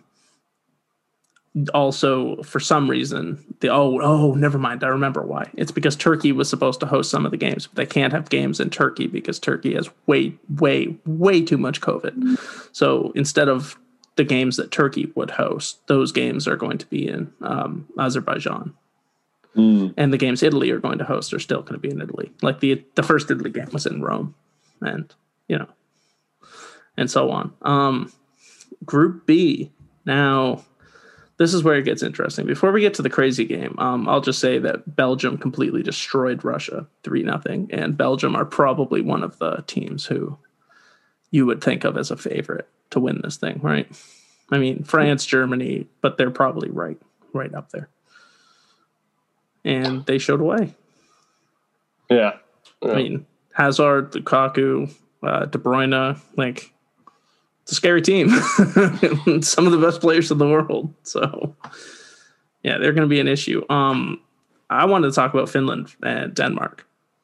also for some reason never mind, I remember why. It's because Turkey was supposed to host some of the games, but they can't have games in Turkey because Turkey has way too much COVID. So instead of the games that Turkey would host, those games are going to be in Azerbaijan. And the games Italy are going to host are still going to be in Italy. Like the first Italy game was in Rome, and and so on. Group B. Now, this is where it gets interesting. Before we get to the crazy game, I'll just say that Belgium completely destroyed Russia 3-0, and Belgium are probably one of the teams who you would think of as a favorite to win this thing, right? I mean, France, Germany, but they're probably right up there. And they showed away. Yeah. I mean, Hazard, Lukaku, De Bruyne, it's a scary team. Some of the best players in the world. So, yeah, they're going to be an issue. I wanted to talk about Finland and Denmark.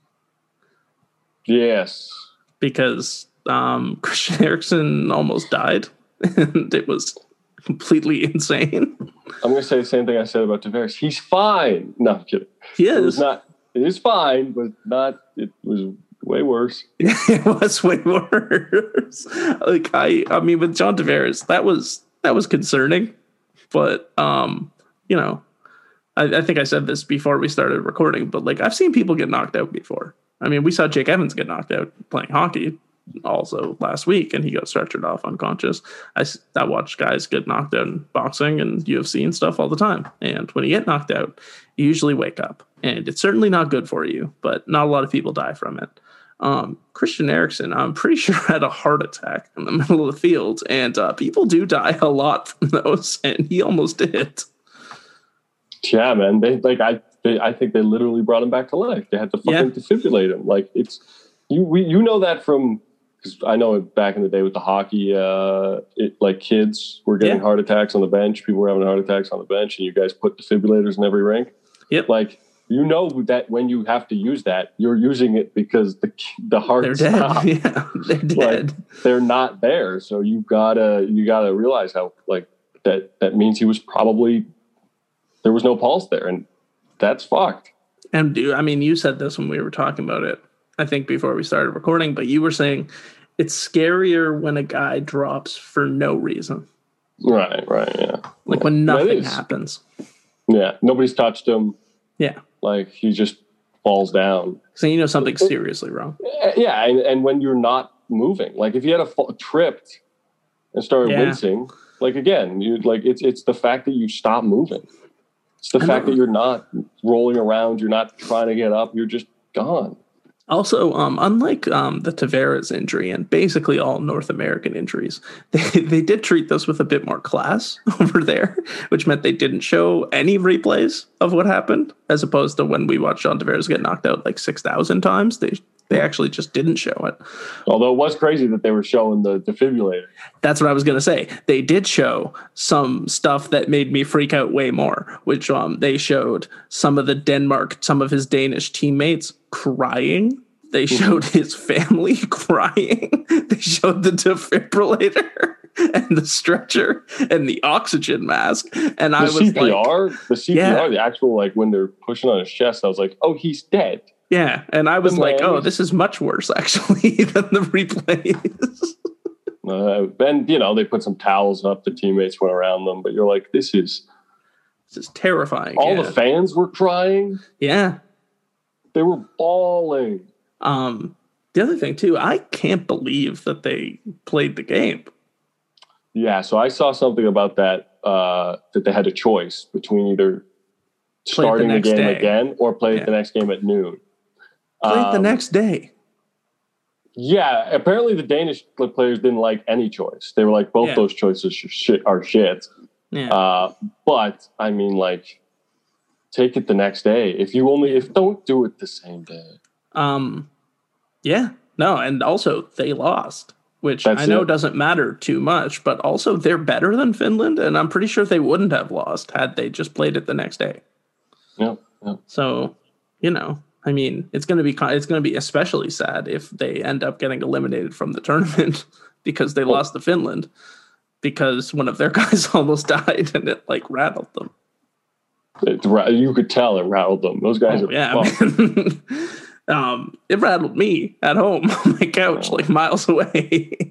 Yes. Because Christian Eriksen almost died, and it was completely insane. I'm going to say the same thing I said about Tavares. He's fine. No, I'm kidding. He is. It is fine, but it was way worse. It was way worse. I mean, with John Tavares, that was concerning, but I think I said this before we started recording, but I've seen people get knocked out before. I mean, we saw Jake Evans get knocked out playing hockey also last week, and he got stretchered off unconscious. I watch guys get knocked out in boxing and UFC and stuff all the time. And when you get knocked out, you usually wake up, and it's certainly not good for you, but not a lot of people die from it. Christian Eriksen, I'm pretty sure, had a heart attack in the middle of the field, and people do die a lot from those, and he almost did. Yeah, man. I think they literally brought him back to life. They had to fucking defibrillate him. It's you know that from, because I know back in the day with the hockey, kids were getting heart attacks on the bench. People were having heart attacks on the bench, and you guys put defibrillators in every rink. Yep. That when you have to use that, you're using it because the heart stopped. Yeah, they're dead. They're not there. So you gotta realize how that means he was probably, there was no pulse there, and that's fucked. And you said this when we were talking about it, I think before we started recording, but you were saying it's scarier when a guy drops for no reason. Right, yeah. When nothing happens. Yeah, nobody's touched him. Yeah. He just falls down. So something's seriously wrong. Yeah, and when you're not moving. Like if you had tripped and started wincing, like again, you like it's the fact that you stop moving. It's the fact that you're not rolling around, you're not trying to get up, you're just gone. Also, unlike the Tavares injury and basically all North American injuries, they did treat this with a bit more class over there, which meant they didn't show any replays of what happened, as opposed to when we watched John Tavares get knocked out like 6,000 times. They actually just didn't show it. Although it was crazy that they were showing the defibrillator. That's what I was going to say. They did show some stuff that made me freak out way more, which they showed some of his Danish teammates crying. They showed his family crying. They showed the defibrillator and the stretcher and the oxygen mask. And I was CPR, like... The CPR, the actual, like, when they're pushing on his chest, I was like, oh, he's dead. Yeah, and I was like, oh, this is much worse, actually, than the replays. And, they put some towels up. The teammates went around them. But you're like, this is terrifying. All the fans were crying. Yeah. They were bawling. The other thing, too, I can't believe that they played the game. Yeah, so I saw something about that, that they had a choice between either starting the game again or play the next game at noon. Played the next day. Yeah, apparently the Danish players didn't like any choice. They were like, both those choices are shit. Yeah. But I mean, like, take it the next day. If don't do it the same day. Yeah. No, and also they lost, which I know doesn't matter too much, but also they're better than Finland, and I'm pretty sure they wouldn't have lost had they just played it the next day. Yeah. So, I mean, it's going to be especially sad if they end up getting eliminated from the tournament because they lost to Finland because one of their guys almost died and it like rattled them. You could tell it rattled them. Those guys are it rattled me at home on my couch, like miles away.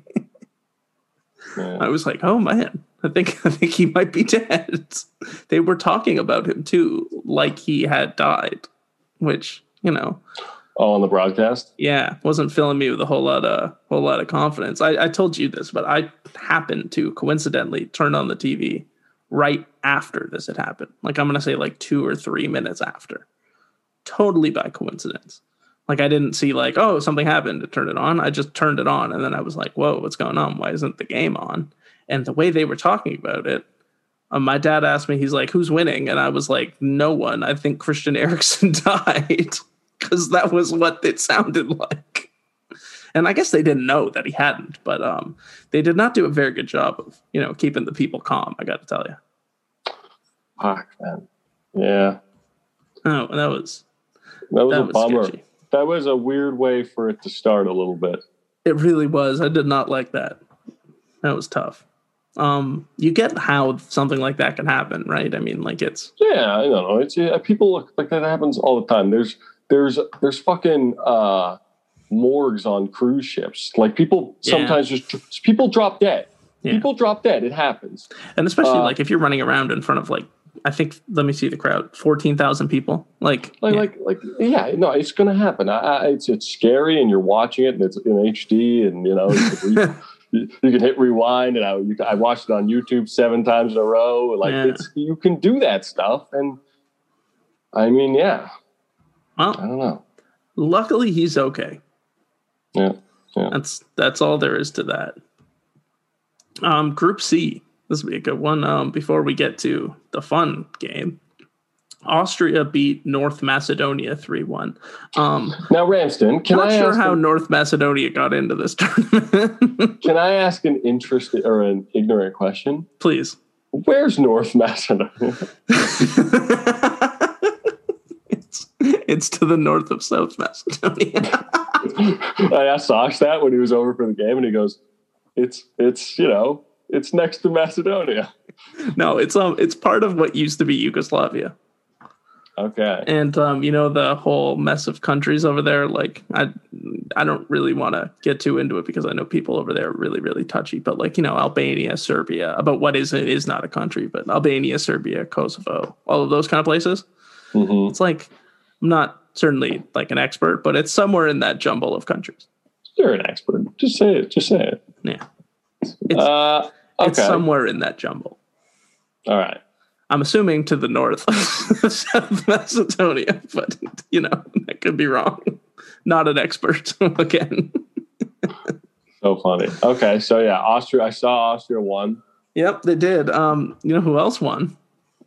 I was like, oh man, I think he might be dead. They were talking about him too, like he had died, which, on the broadcast. Yeah. Wasn't filling me with a whole lot of confidence. I told you this, but I happened to coincidentally turn on the TV right after this had happened. Like, I'm going to say like 2 or 3 minutes after. Totally by coincidence. Like, I didn't see like, oh, something happened to turn it on. I just turned it on. And then I was like, whoa, what's going on? Why isn't the game on? And the way they were talking about it, my dad asked me, he's like, who's winning? And I was like, no one. I think Christian Eriksen died. Because that was what it sounded like. And I guess they didn't know that he hadn't. But they did not do a very good job of, keeping the people calm, I got to tell you. Fuck, man. Yeah. Oh, that was a bummer. Sketchy. That was a weird way for it to start a little bit. It really was. I did not like that. That was tough. You get how something like that can happen, right? I mean, like it's... Yeah, I don't know. It's people look like that happens all the time. There's fucking morgues on cruise ships. Like people sometimes people drop dead. Yeah. People drop dead. It happens. And especially like if you're running around in front of like, I think, let me see the crowd, 14,000 people. It's going to happen. It's scary, and you're watching it, and it's in HD, and you can hit rewind, and I watched it on YouTube 7 times in a row. Like you can do that stuff, and I mean, yeah. Well, I don't know. Luckily, he's okay. Yeah. That's all there is to that. Group C. This will be a good one. Before we get to the fun game, Austria beat North Macedonia 3-1. Now, Ramsden, how North Macedonia got into this tournament. Can I ask an interesting or an ignorant question? Please. Where's North Macedonia? It's to the north of South Macedonia. I asked Sash that when he was over for the game, and he goes, it's next to Macedonia. No, it's part of what used to be Yugoslavia. Okay. And the whole mess of countries over there, like I don't really want to get too into it because I know people over there are really, really touchy, but like, Albania, Serbia, about what is not a country, but Albania, Serbia, Kosovo, all of those kind of places. Mm-hmm. It's like, I'm not certainly like an expert, but it's somewhere in that jumble of countries. You're an expert. Just say it. Just say it. Yeah. Okay. It's somewhere in that jumble. All right. I'm assuming to the north of South Macedonia, but, that could be wrong. Not an expert, again. So funny. Okay, so yeah, Austria. I saw Austria won. Yep, they did. You know who else won?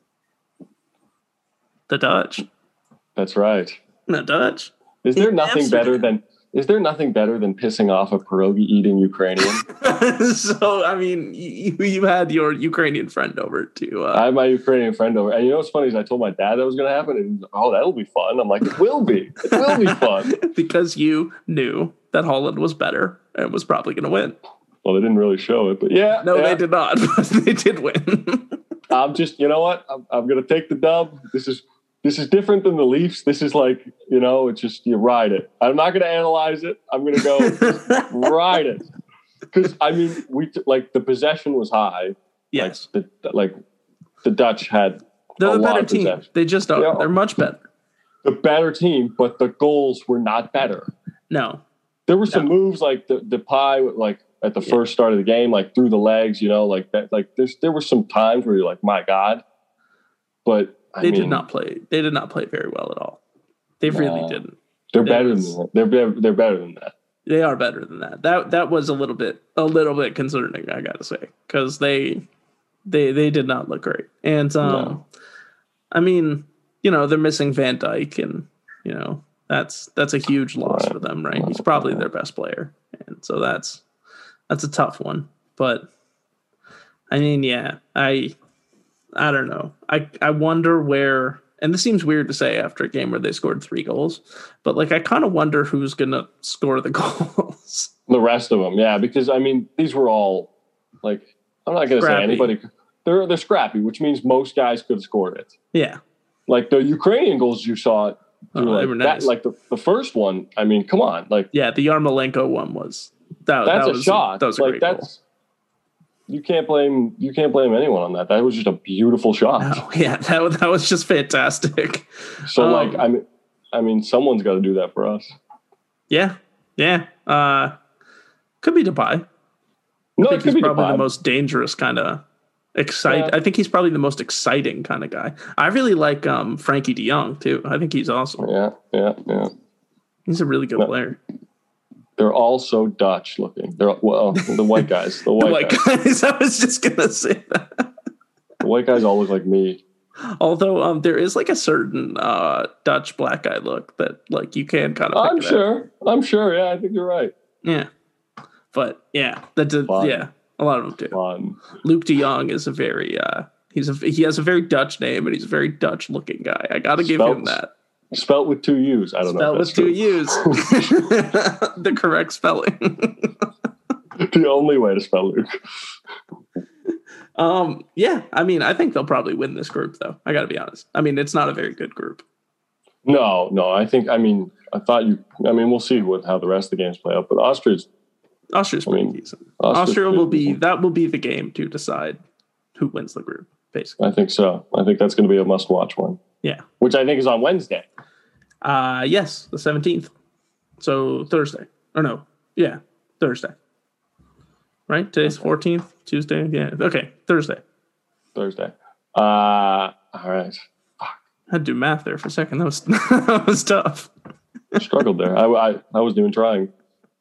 The Dutch. That's right. The Dutch. Is there nothing better than pissing off a pierogi eating Ukrainian? So, I mean, you had your Ukrainian friend over to. I had my Ukrainian friend over, and you know what's funny is I told my dad that was going to happen, and that'll be fun. I'm like, it will be fun because you knew that Holland was better and was probably going to win. Well, they didn't really show it, but yeah. No, they did not, but they did win. I'm just, you know what? I'm going to take the dub. This is different than the Leafs. This is like, it's just, you ride it. I'm not going to analyze it. I'm going to go ride it. Because, I mean, the possession was high. Yes. The Dutch had They're the better team. Possession. They just are. They're much better. The better team, but the goals were not better. No. There were some moves like the pie, like at the first start of the game, like through the legs, like that. Like there were some times where you're like, my God. But They did not play very well at all. They really didn't. They're better than that. They're better than that. They are better than that. That was a little bit concerning, I gotta say, because they did not look great. And I mean, they're missing Van Dijk, and that's a huge loss for them, right? He's probably their best player, and so that's a tough one. But I mean, yeah, I don't know. I wonder where, and this seems weird to say after a game where they scored 3 goals, but I kind of wonder who's going to score the goals. The rest of them, yeah, because I mean, these were all I'm not going to say anybody. They're scrappy, which means most guys could have scored it. Yeah, like the Ukrainian goals you saw. They were nice. The first one. I mean, come on, the Yarmolenko one was that's a shot. That was a great goal. You can't blame anyone on that. That was just a beautiful shot. Oh, yeah, that was just fantastic. So I mean, someone's got to do that for us. Yeah. Could be Depay. No, I think he's probably the most dangerous kind of exciting. Yeah. I think he's probably the most exciting kind of guy. I really like Frankie De Jong too. I think he's awesome. Yeah. He's a really good player. They're all so Dutch looking. They're the white guys. The white guys. I was just gonna say that. The white guys all look like me. Although there is a certain Dutch black guy look that you can kind of. I'm sure. Yeah, I think you're right. Yeah, but yeah, a lot of them do. Fun. Luke De Jong is a very he has a very Dutch name, and he's a very Dutch looking guy. I got to give him that. Spelt with 2 U's. I don't know. Spelt with 2 U's. The correct spelling. The only way to spell Luke. Yeah, I mean, I think they'll probably win this group, though. I got to be honest. I mean, it's not a very good group. No. I thought we'll see how the rest of the games play out. But Austria's pretty decent. Austria will be the game to decide who wins the group, basically. I think so. I think that's going to be a must-watch one. Yeah. Which I think is on Wednesday. Yes, the 17th. So Thursday. Or no. Yeah, Thursday. Right? Today's 14th, Tuesday. Yeah. Okay, Thursday. All right. I had to do math there for a second. That was tough. I struggled there. I wasn't even trying.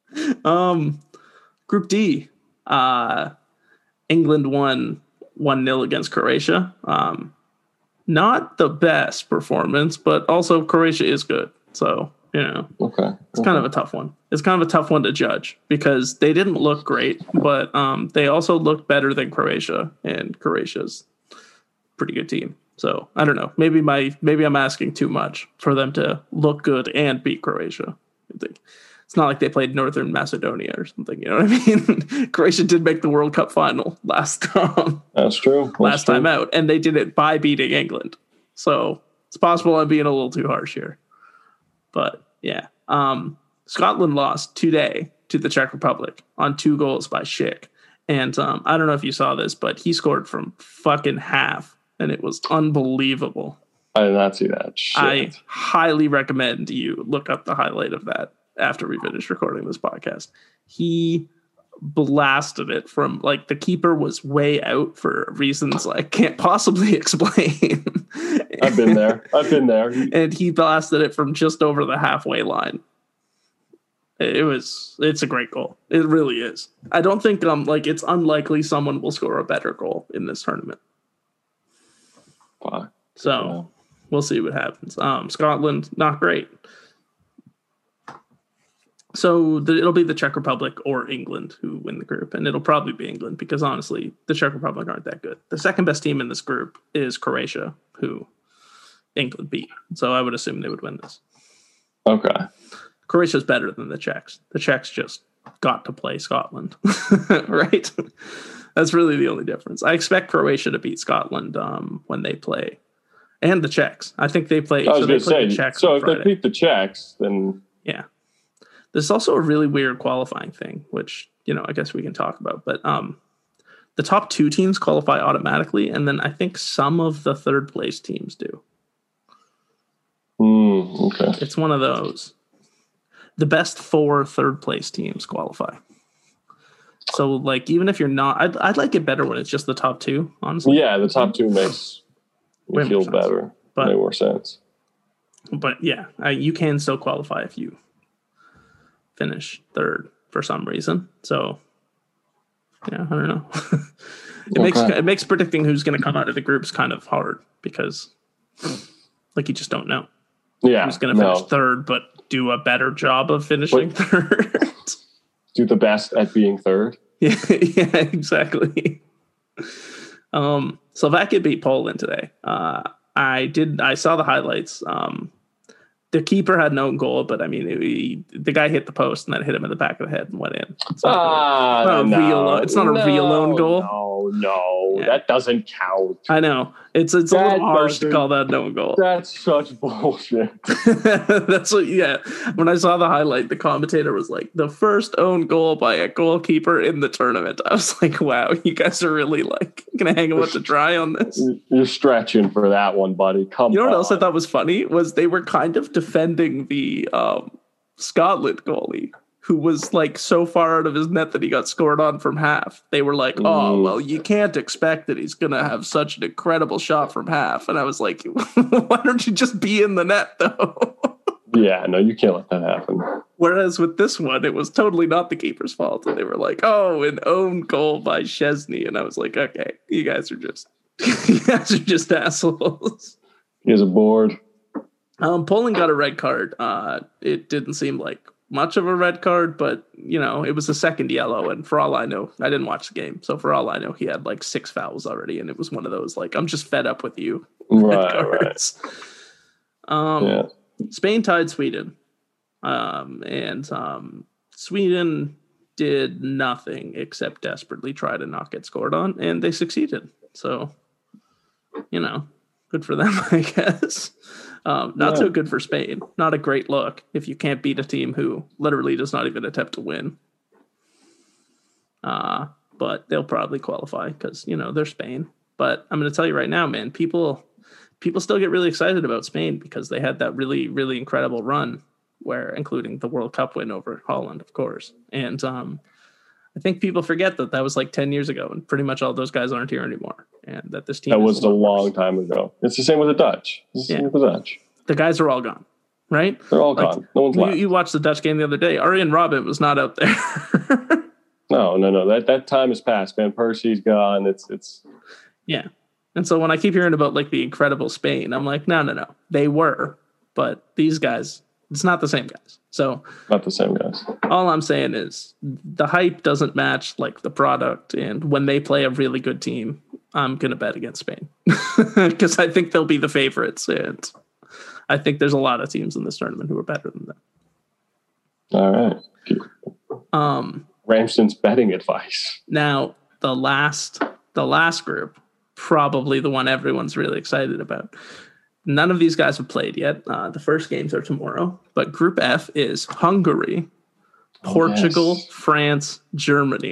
Group D. England won 1-0 against Croatia. Not the best performance, but also Croatia is good. So, it's kind of a tough one. It's kind of a tough one to judge because they didn't look great, but they also looked better than Croatia, and Croatia's a pretty good team. So, I don't know. Maybe I'm asking too much for them to look good and beat Croatia. I think it's not like they played Northern Macedonia or something. You know what I mean? Croatia did make the World Cup final last That's true. Last time out, and they did it by beating England. So it's possible I'm being a little too harsh here. But yeah, Scotland lost today to the Czech Republic on 2 goals by Schick. And I don't know if you saw this, but he scored from fucking half, and it was unbelievable. I did not see that. Shit. I highly recommend you look up the highlight of that. after we finished recording this podcast. He blasted it from like the keeper was way out for reasons I can't possibly explain. I've been there. And he blasted it from just over the halfway line. It's a great goal. It really is. I don't think it's unlikely someone will score a better goal in this tournament. Wow. So we'll see what happens. Scotland, not great. So it'll be the Czech Republic or England who win the group, and it'll probably be England because honestly, the Czech Republic aren't that good. The second best team in this group is Croatia, who England beat. So I would assume they would win this. Okay. Croatia's better than the Czechs. The Czechs just got to play Scotland, right? That's really the only difference. I expect Croatia to beat Scotland when they play, and the Czechs. I think they play. I was going to say. The Czechs so if they beat the Czechs, then yeah. There's also a really weird qualifying thing, which I guess we can talk about. But the top 2 teams qualify automatically, and then I think some of the third place teams do. Okay. It's one of those. The best 4 third place teams qualify. So, like, even if you're not, I'd like it better when it's just the top 2, honestly. Yeah, the top 2 makes me feel better. Way more sense. But, yeah, you can still qualify if you finish third for some reason. So, yeah, I don't know. It makes predicting who's going to come out of the groups kind of hard because, like, you just don't know. Yeah, who's going to finish third, but do a better job of finishing third. Do the best at being third. Yeah, exactly. Slovakia beat Poland today. I saw the highlights. The keeper had no goal, but I mean, the guy hit the post and then hit him in the back of the head and went in. It's not a real own goal. No, yeah. That doesn't count. I know. It's a little harsh to call that no goal. That's such bullshit. That's what. Yeah. When I saw the highlight, the commentator was like, "The first own goal by a goalkeeper in the tournament." I was like, "Wow, you guys are really gonna hang them out to dry on this." You're stretching for that one, buddy. Come on. You know what else I thought was funny was they were kind of defending the Scotland goalie, who was like so far out of his net that he got scored on from half. They were like, "Oh, well, you can't expect that he's going to have such an incredible shot from half." And I was like, why don't you just be in the net, though? Yeah, no, you can't let that happen. Whereas with this one, it was totally not the keeper's fault. And they were like, "Oh, an own goal by Szczesny." And I was like, okay, you guys are just assholes. He has a board. Poland got a red card. It didn't seem like much of a red card, but it was a second yellow, and for all I know, I didn't watch the game, so for all I know, he had like 6 fouls already, and it was one of those like, I'm just fed up with you red cards. Yeah. Spain tied Sweden, and Sweden did nothing except desperately try to not get scored on, and they succeeded. So, good for them, I guess. Not so good for Spain. Not a great look if you can't beat a team who literally does not even attempt to win. But they'll probably qualify because, they're Spain. But I'm going to tell you right now, man, people still get really excited about Spain because they had that really, really incredible run including the World Cup win over Holland, of course. And I think people forget that was like 10 years ago and pretty much all those guys aren't here anymore. And that this team was a long time ago. It's the same with the Dutch. The guys are all gone, right? They're all gone. No one's left. You watched the Dutch game the other day. Arjen Robben was not out there. No. That time has passed, man. Percy's gone. It's yeah. And so when I keep hearing about like the incredible Spain, I'm like, no. They were, but these guys, it's not the same guys. So not the same guys. All I'm saying is the hype doesn't match like the product. And when they play a really good team, I'm going to bet against Spain because I think they'll be the favorites. And I think there's a lot of teams in this tournament who are better than them. All right. Ramsden's betting advice. Now, the last group, probably the one everyone's really excited about. None of these guys have played yet. The first games are tomorrow. But Group F is Hungary, Portugal, France, Germany.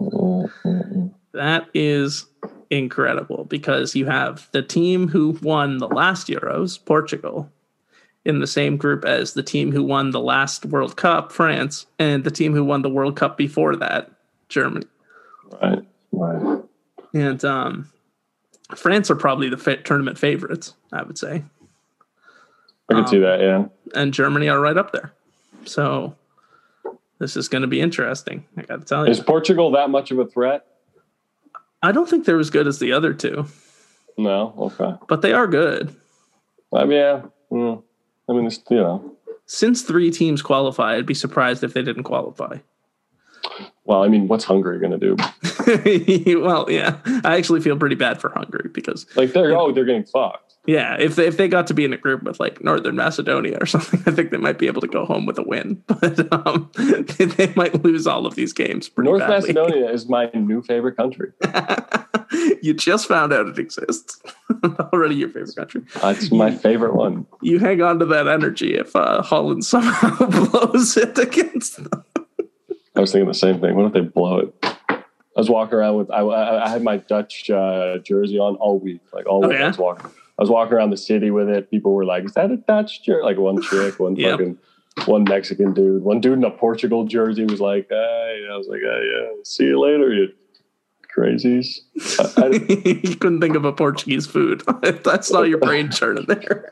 That is incredible because you have the team who won the last Euros, Portugal, in the same group as the team who won the last World Cup, France, and the team who won the World Cup before that, Germany. Right. And France are probably the tournament favorites, I would say. I could see that, yeah. And Germany are right up there. So this is going to be interesting. I got to tell you. Is Portugal that much of a threat? I don't think they're as good as the other two. No? Okay. But they are good. Yeah. I mean, it's, Since 3 teams qualify, I'd be surprised if they didn't qualify. Well, I mean, what's Hungary going to do? Well, yeah. I actually feel pretty bad for Hungary because... Like, they're getting fucked. Yeah, if they got to be in a group with, like, Northern Macedonia or something, I think they might be able to go home with a win. But they might lose all of these games pretty North badly. Macedonia is my new favorite country. You just found out it exists. Already your favorite country. It's my favorite one. You hang on to that energy if Holland somehow blows it against them. I was thinking the same thing. What if they blow it? I was walking around with I had my Dutch jersey on all week. Like all week. Yeah? I was walking around the city with it. People were like, "Is that a Dutch jersey?" Like one chick, one Mexican dude, one dude in a Portugal jersey was like, "Hey," I was like, "Yeah, see you later, you crazies." You couldn't think of a Portuguese food. That's not your brain churning there.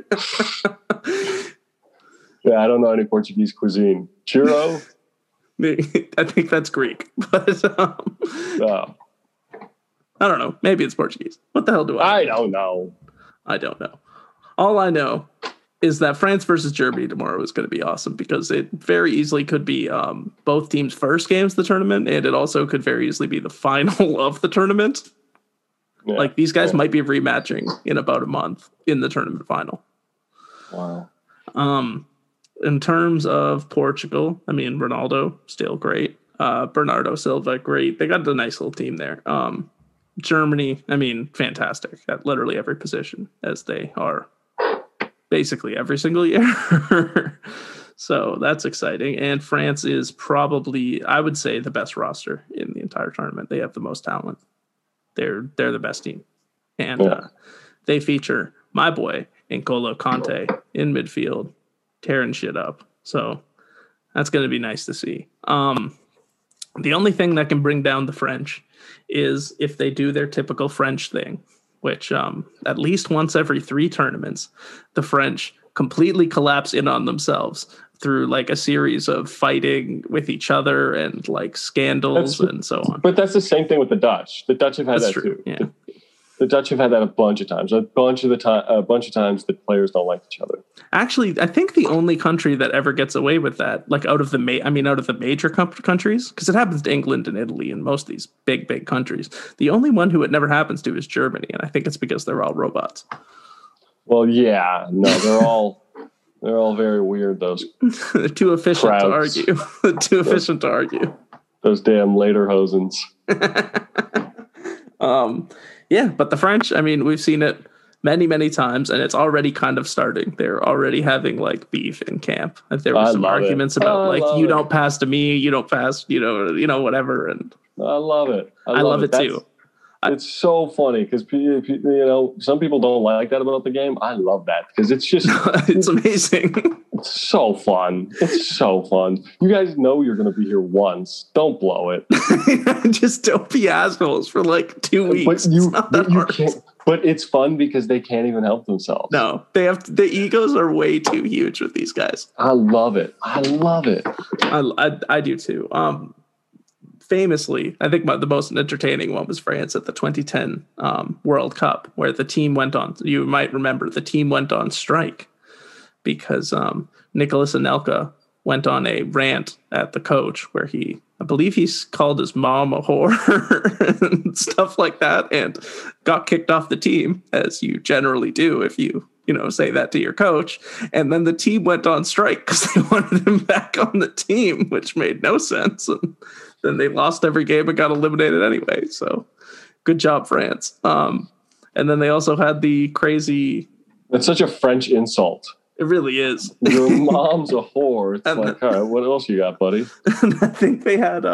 Yeah, I don't know any Portuguese cuisine. Churro. I think that's Greek, but No. I don't know. Maybe it's Portuguese. What the hell do I know? I don't know. All I know is that France versus Germany tomorrow is going to be awesome because it very easily could be both teams' first games of the tournament, and it also could very easily be the final of the tournament. Yeah, like these guys might be rematching in about a month in the tournament final. Wow. In terms of Portugal, I mean, Ronaldo, still great. Bernardo Silva, great. They got a nice little team there. Germany, I mean, fantastic at literally every position, as they are basically every single year. So that's exciting. And France is probably, I would say, the best roster in the entire tournament. They have the most talent. They're the best team. And they feature my boy, N'Golo Kante, in midfield, tearing shit up. So that's going to be nice to see. The only thing that can bring down the French is if they do their typical French thing, which at least once every 3 tournaments, the French completely collapse in on themselves through like a series of fighting with each other and like scandals and so on. But that's the same thing with the Dutch. The Dutch have had that too. Yeah. The Dutch have had that a bunch of times. A bunch of times the players don't like each other. Actually, I think the only country that ever gets away with that, like out of the major countries, because it happens to England and Italy and most of these big countries. The only one who it never happens to is Germany, and I think it's because they're all robots. Well, yeah, no, they're all very weird. Those they're too efficient crowds. To argue. Too efficient to argue. Those damn Lederhosens. Yeah, but the French, I mean, we've seen it many times, and it's already kind of starting. They're already having like beef in camp. And there were some arguments about you don't pass to me, you don't pass, whatever. And I love it. I love it too. It's so funny because some people don't like that about the game. I love that because it's just it's amazing. It's so fun. It's so fun. You guys know you're going to be here once. Don't blow it. Just don't be assholes for like 2 weeks. But it's fun because they can't even help themselves. No, the egos are way too huge with these guys. I love it. I do too. Famously, I think the most entertaining one was France at the 2010 World Cup, where the team went on. You might remember the team went on strike because Nicolas Anelka went on a rant at the coach where I believe he's called his mom a whore and stuff like that, and got kicked off the team, as you generally do if you say that to your coach. And then the team went on strike because they wanted him back on the team, which made no sense. And then they lost every game and got eliminated anyway. So good job, France. And then they also had the crazy... It's such a French insult. It really is. Your mom's a whore. It's like, all right, what else you got, buddy? And I think they had...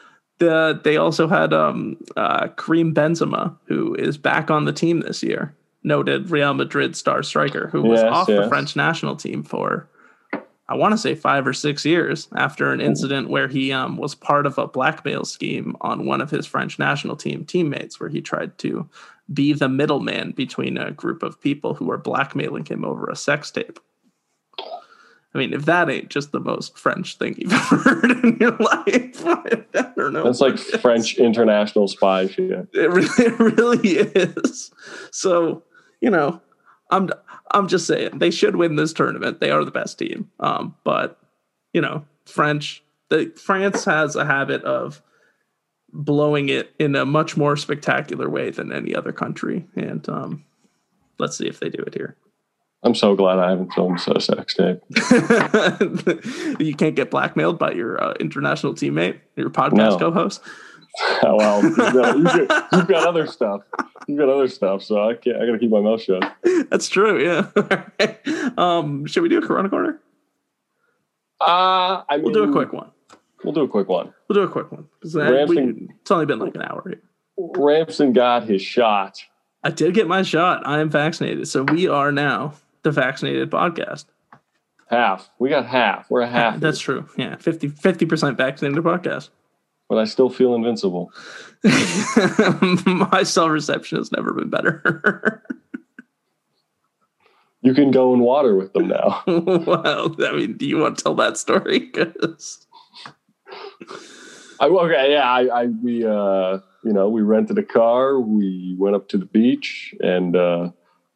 they also had Karim Benzema, who is back on the team this year. noted Real Madrid star striker who was off the French national team for, I want to say 5 or 6 years after an incident where he was part of a blackmail scheme on one of his French national team teammates, where he tried to be the middleman between a group of people who were blackmailing him over a sex tape. I mean, if that ain't just the most French thing you've ever heard in your life, I don't know. That's like French international spy shit. It really is. So, I'm just saying they should win this tournament. They are the best team. But France has a habit of blowing it in a much more spectacular way than any other country. And let's see if they do it here. I'm so glad I haven't filmed a sex tape. You can't get blackmailed by your international teammate, your podcast co-host. Well, you've got other stuff. So I got to keep my mouth shut. That's true. Yeah. Should we do a Corona Corner? We'll do a quick one. It's only been like an hour here. Ramson got his shot. I did get my shot. I am vaccinated. So we are now the vaccinated podcast. Half. We got half. We're a half. That's true. Yeah. 50% vaccinated podcast. But I still feel invincible. My self-reception has never been better. You can go in water with them now. Well, I mean, do you want to tell that story? We rented a car. We went up to the beach, and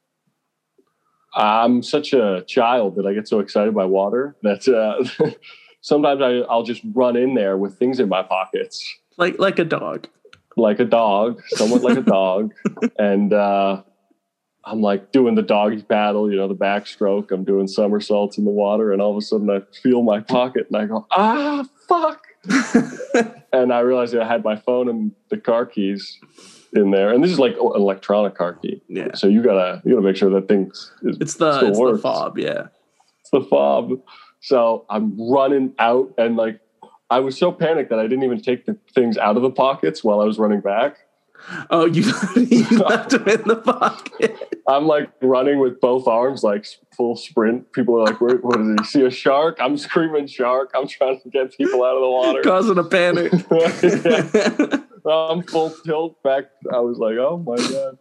I'm such a child that I get so excited by water that sometimes I'll just run in there with things in my pockets. Like a dog. Somewhat like a dog. And I'm like doing the doggy paddle, the backstroke. I'm doing somersaults in the water, and all of a sudden I feel my pocket and I go, fuck. And I realized I had my phone and the car keys in there. And this is like an electronic car key. Yeah. So you gotta make sure that thing it's the fob, yeah. It's the fob. So I'm running out, and like I was so panicked that I didn't even take the things out of the pockets while I was running back. Oh, you left them in the pocket. I'm like running with both arms, like full sprint. People are like, what is it? You see a shark? I'm screaming shark. I'm trying to get people out of the water. Causing a panic. I'm full tilt back. I was like, oh my God.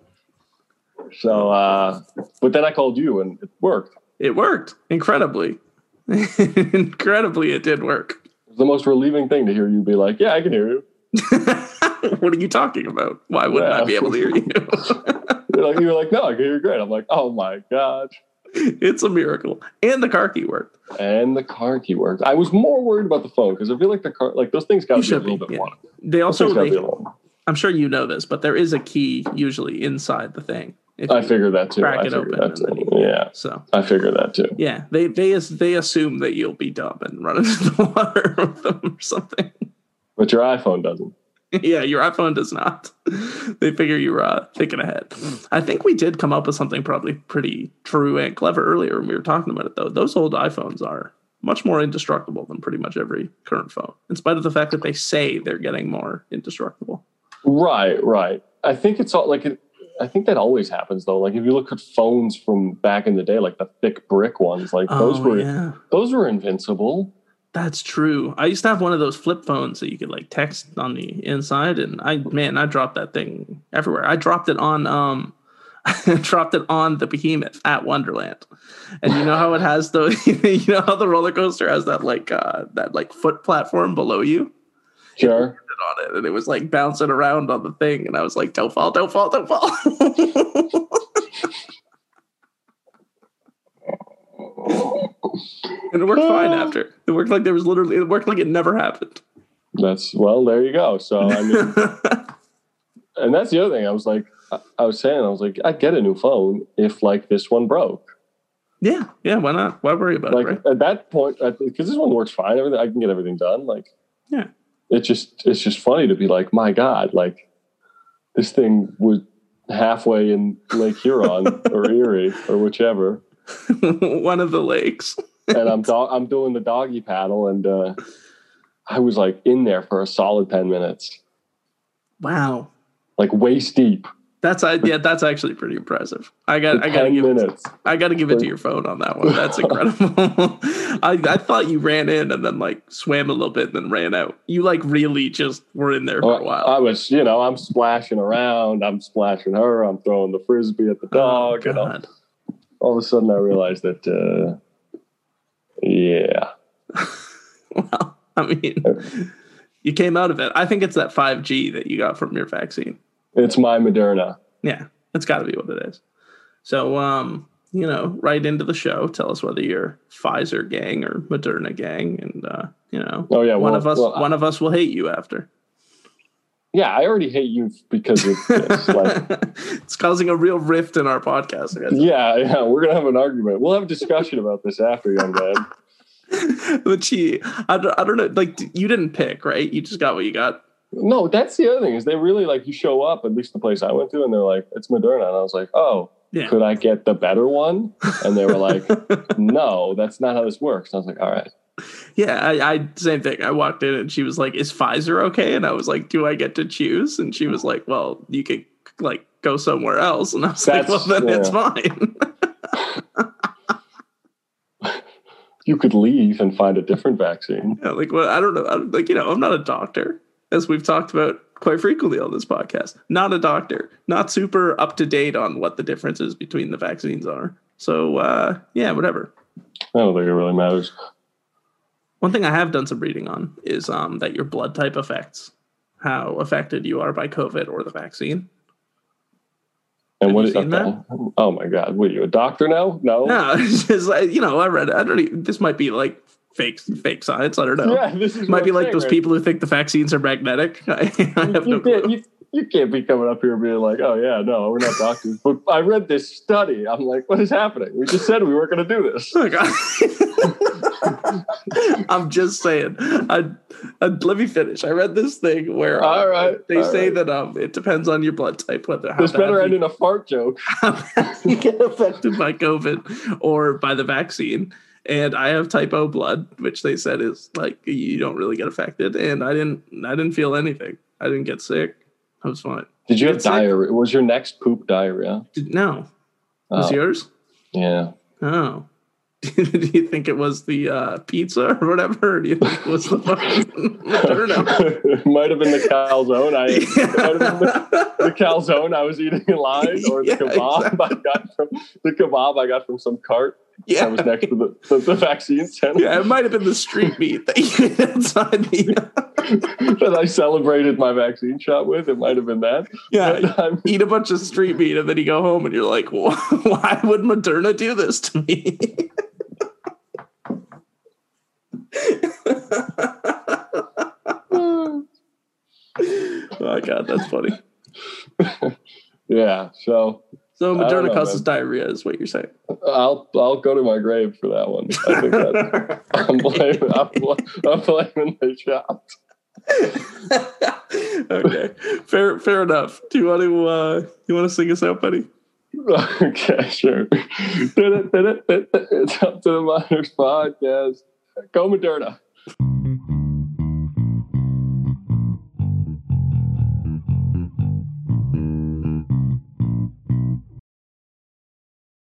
So, but then I called you and it worked. It worked. Incredibly. Incredibly, it did work. It was the most relieving thing to hear you be like, yeah, I can hear you. What are you talking about? Why wouldn't I be able to hear you? You're like, no, I can hear you great. I'm like, oh my God. It's a miracle. And the car key worked. I was more worried about the phone because I feel like the car, like those things got to be a little bit more. They also, I'm sure you know this, but there is a key usually inside the thing. I figured that too. Crack it open. Yeah. So I figured that too. Yeah. They assume that you'll be dumb and run into the water with them or something. But your iPhone doesn't. Yeah, your iPhone does not. They figure you're thinking ahead. I think we did come up with something probably pretty true and clever earlier when we were talking about it, though. Those old iPhones are much more indestructible than pretty much every current phone, in spite of the fact that they say they're getting more indestructible. Right. I think it's all like I think that always happens though. Like if you look at phones from back in the day, like the thick brick ones, like those were invincible. That's true. I used to have one of those flip phones that you could like text on the inside, and I dropped that thing everywhere. I dropped it on the Behemoth at Wonderland. And you know how it has how the roller coaster has that foot platform below you? Sure. On it, and it was like bouncing around on the thing, and I was like, don't fall. And it worked fine after. It worked like it never happened. There you go. So I mean, and that's the other thing. I was like, I'd get a new phone if like this one broke. Yeah. Why not? Why worry about it? Right? At that point, because this one works fine. Everything I can get everything done. Like, yeah. It's just funny to be like, my God, like this thing was halfway in Lake Huron or Erie or whichever. One of the lakes. And I'm doing the doggy paddle, and I was like in there for a solid 10 minutes. Wow. Like waist deep. That's actually pretty impressive. I gotta give it to your phone on that one. That's incredible. I thought you ran in and then like swam a little bit and then ran out. You like really just were in there for a while. I was, I'm splashing around. I'm splashing her. I'm throwing the frisbee at the dog. All of a sudden I realized that, yeah. Well, I mean, you came out of it. I think it's that 5G that you got from your vaccine. It's my Moderna. Yeah, it's got to be what it is. So, right into the show. Tell us whether you're Pfizer gang or Moderna gang, and one of us will hate you after. Yeah, I already hate you because of this. It's causing a real rift in our podcast. Yeah, we're gonna have an argument. We'll have a discussion about this after, young man. But I don't know. Like, you didn't pick, right? You just got what you got. No, that's the other thing is they really you show up, at least the place I went to, and they're like, it's Moderna. And I was like, oh, yeah. Could I get the better one? And they were like, no, that's not how this works. And I was like, all right. Yeah, I same thing. I walked in and she was like, is Pfizer okay? And I was like, do I get to choose? And she was like, well, you could go somewhere else. And I was like, well, then it's fine. You could leave and find a different vaccine. Yeah, I don't know. I'm not a doctor, as we've talked about quite frequently on this podcast. Not a doctor. Not super up to date on what the differences between the vaccines are. So, whatever. I don't think it really matters. One thing I have done some reading on is that your blood type affects how affected you are by COVID or the vaccine. And what is that? Oh my God! What are you, a doctor now? No, it's just I read it. I don't even, this might be like fake science. I don't know. Yeah, this might be like those people who think the vaccines are magnetic. I have no clue. You can't be coming up here being like, oh yeah, no, we're not doctors. But I read this study. I'm like, what is happening? We just said we weren't going to do this. Oh, I'm just saying. Let me finish. I read this thing where they say that it depends on your blood type whether this better end in a fart joke. You get affected by COVID or by the vaccine. And I have type O blood, which they said is like you don't really get affected. And I didn't feel anything. I didn't get sick. I was fine. Did you have diarrhea? Was your next poop diarrhea? No. Was yours? Yeah. Oh. Do you think it was the pizza or whatever? Or do you think it was the fucking It might have been the calzone. The calzone I was eating in line, or the kebab I got from some cart. Yeah, that was next to the vaccine center. Yeah, it might have been the street meat that you ate outside that I celebrated my vaccine shot with. It might have been that. Yeah, eat a bunch of street meat and then you go home and you're like, why would Moderna do this to me? Oh God, that's funny. Yeah, so Moderna causes diarrhea is what you're saying. I'll go to my grave for that one. I think I'm blaming the shot. Okay, fair enough. Do you want to sing us out, buddy? Okay, sure. It's Up to the Minors podcast. Go Moderna.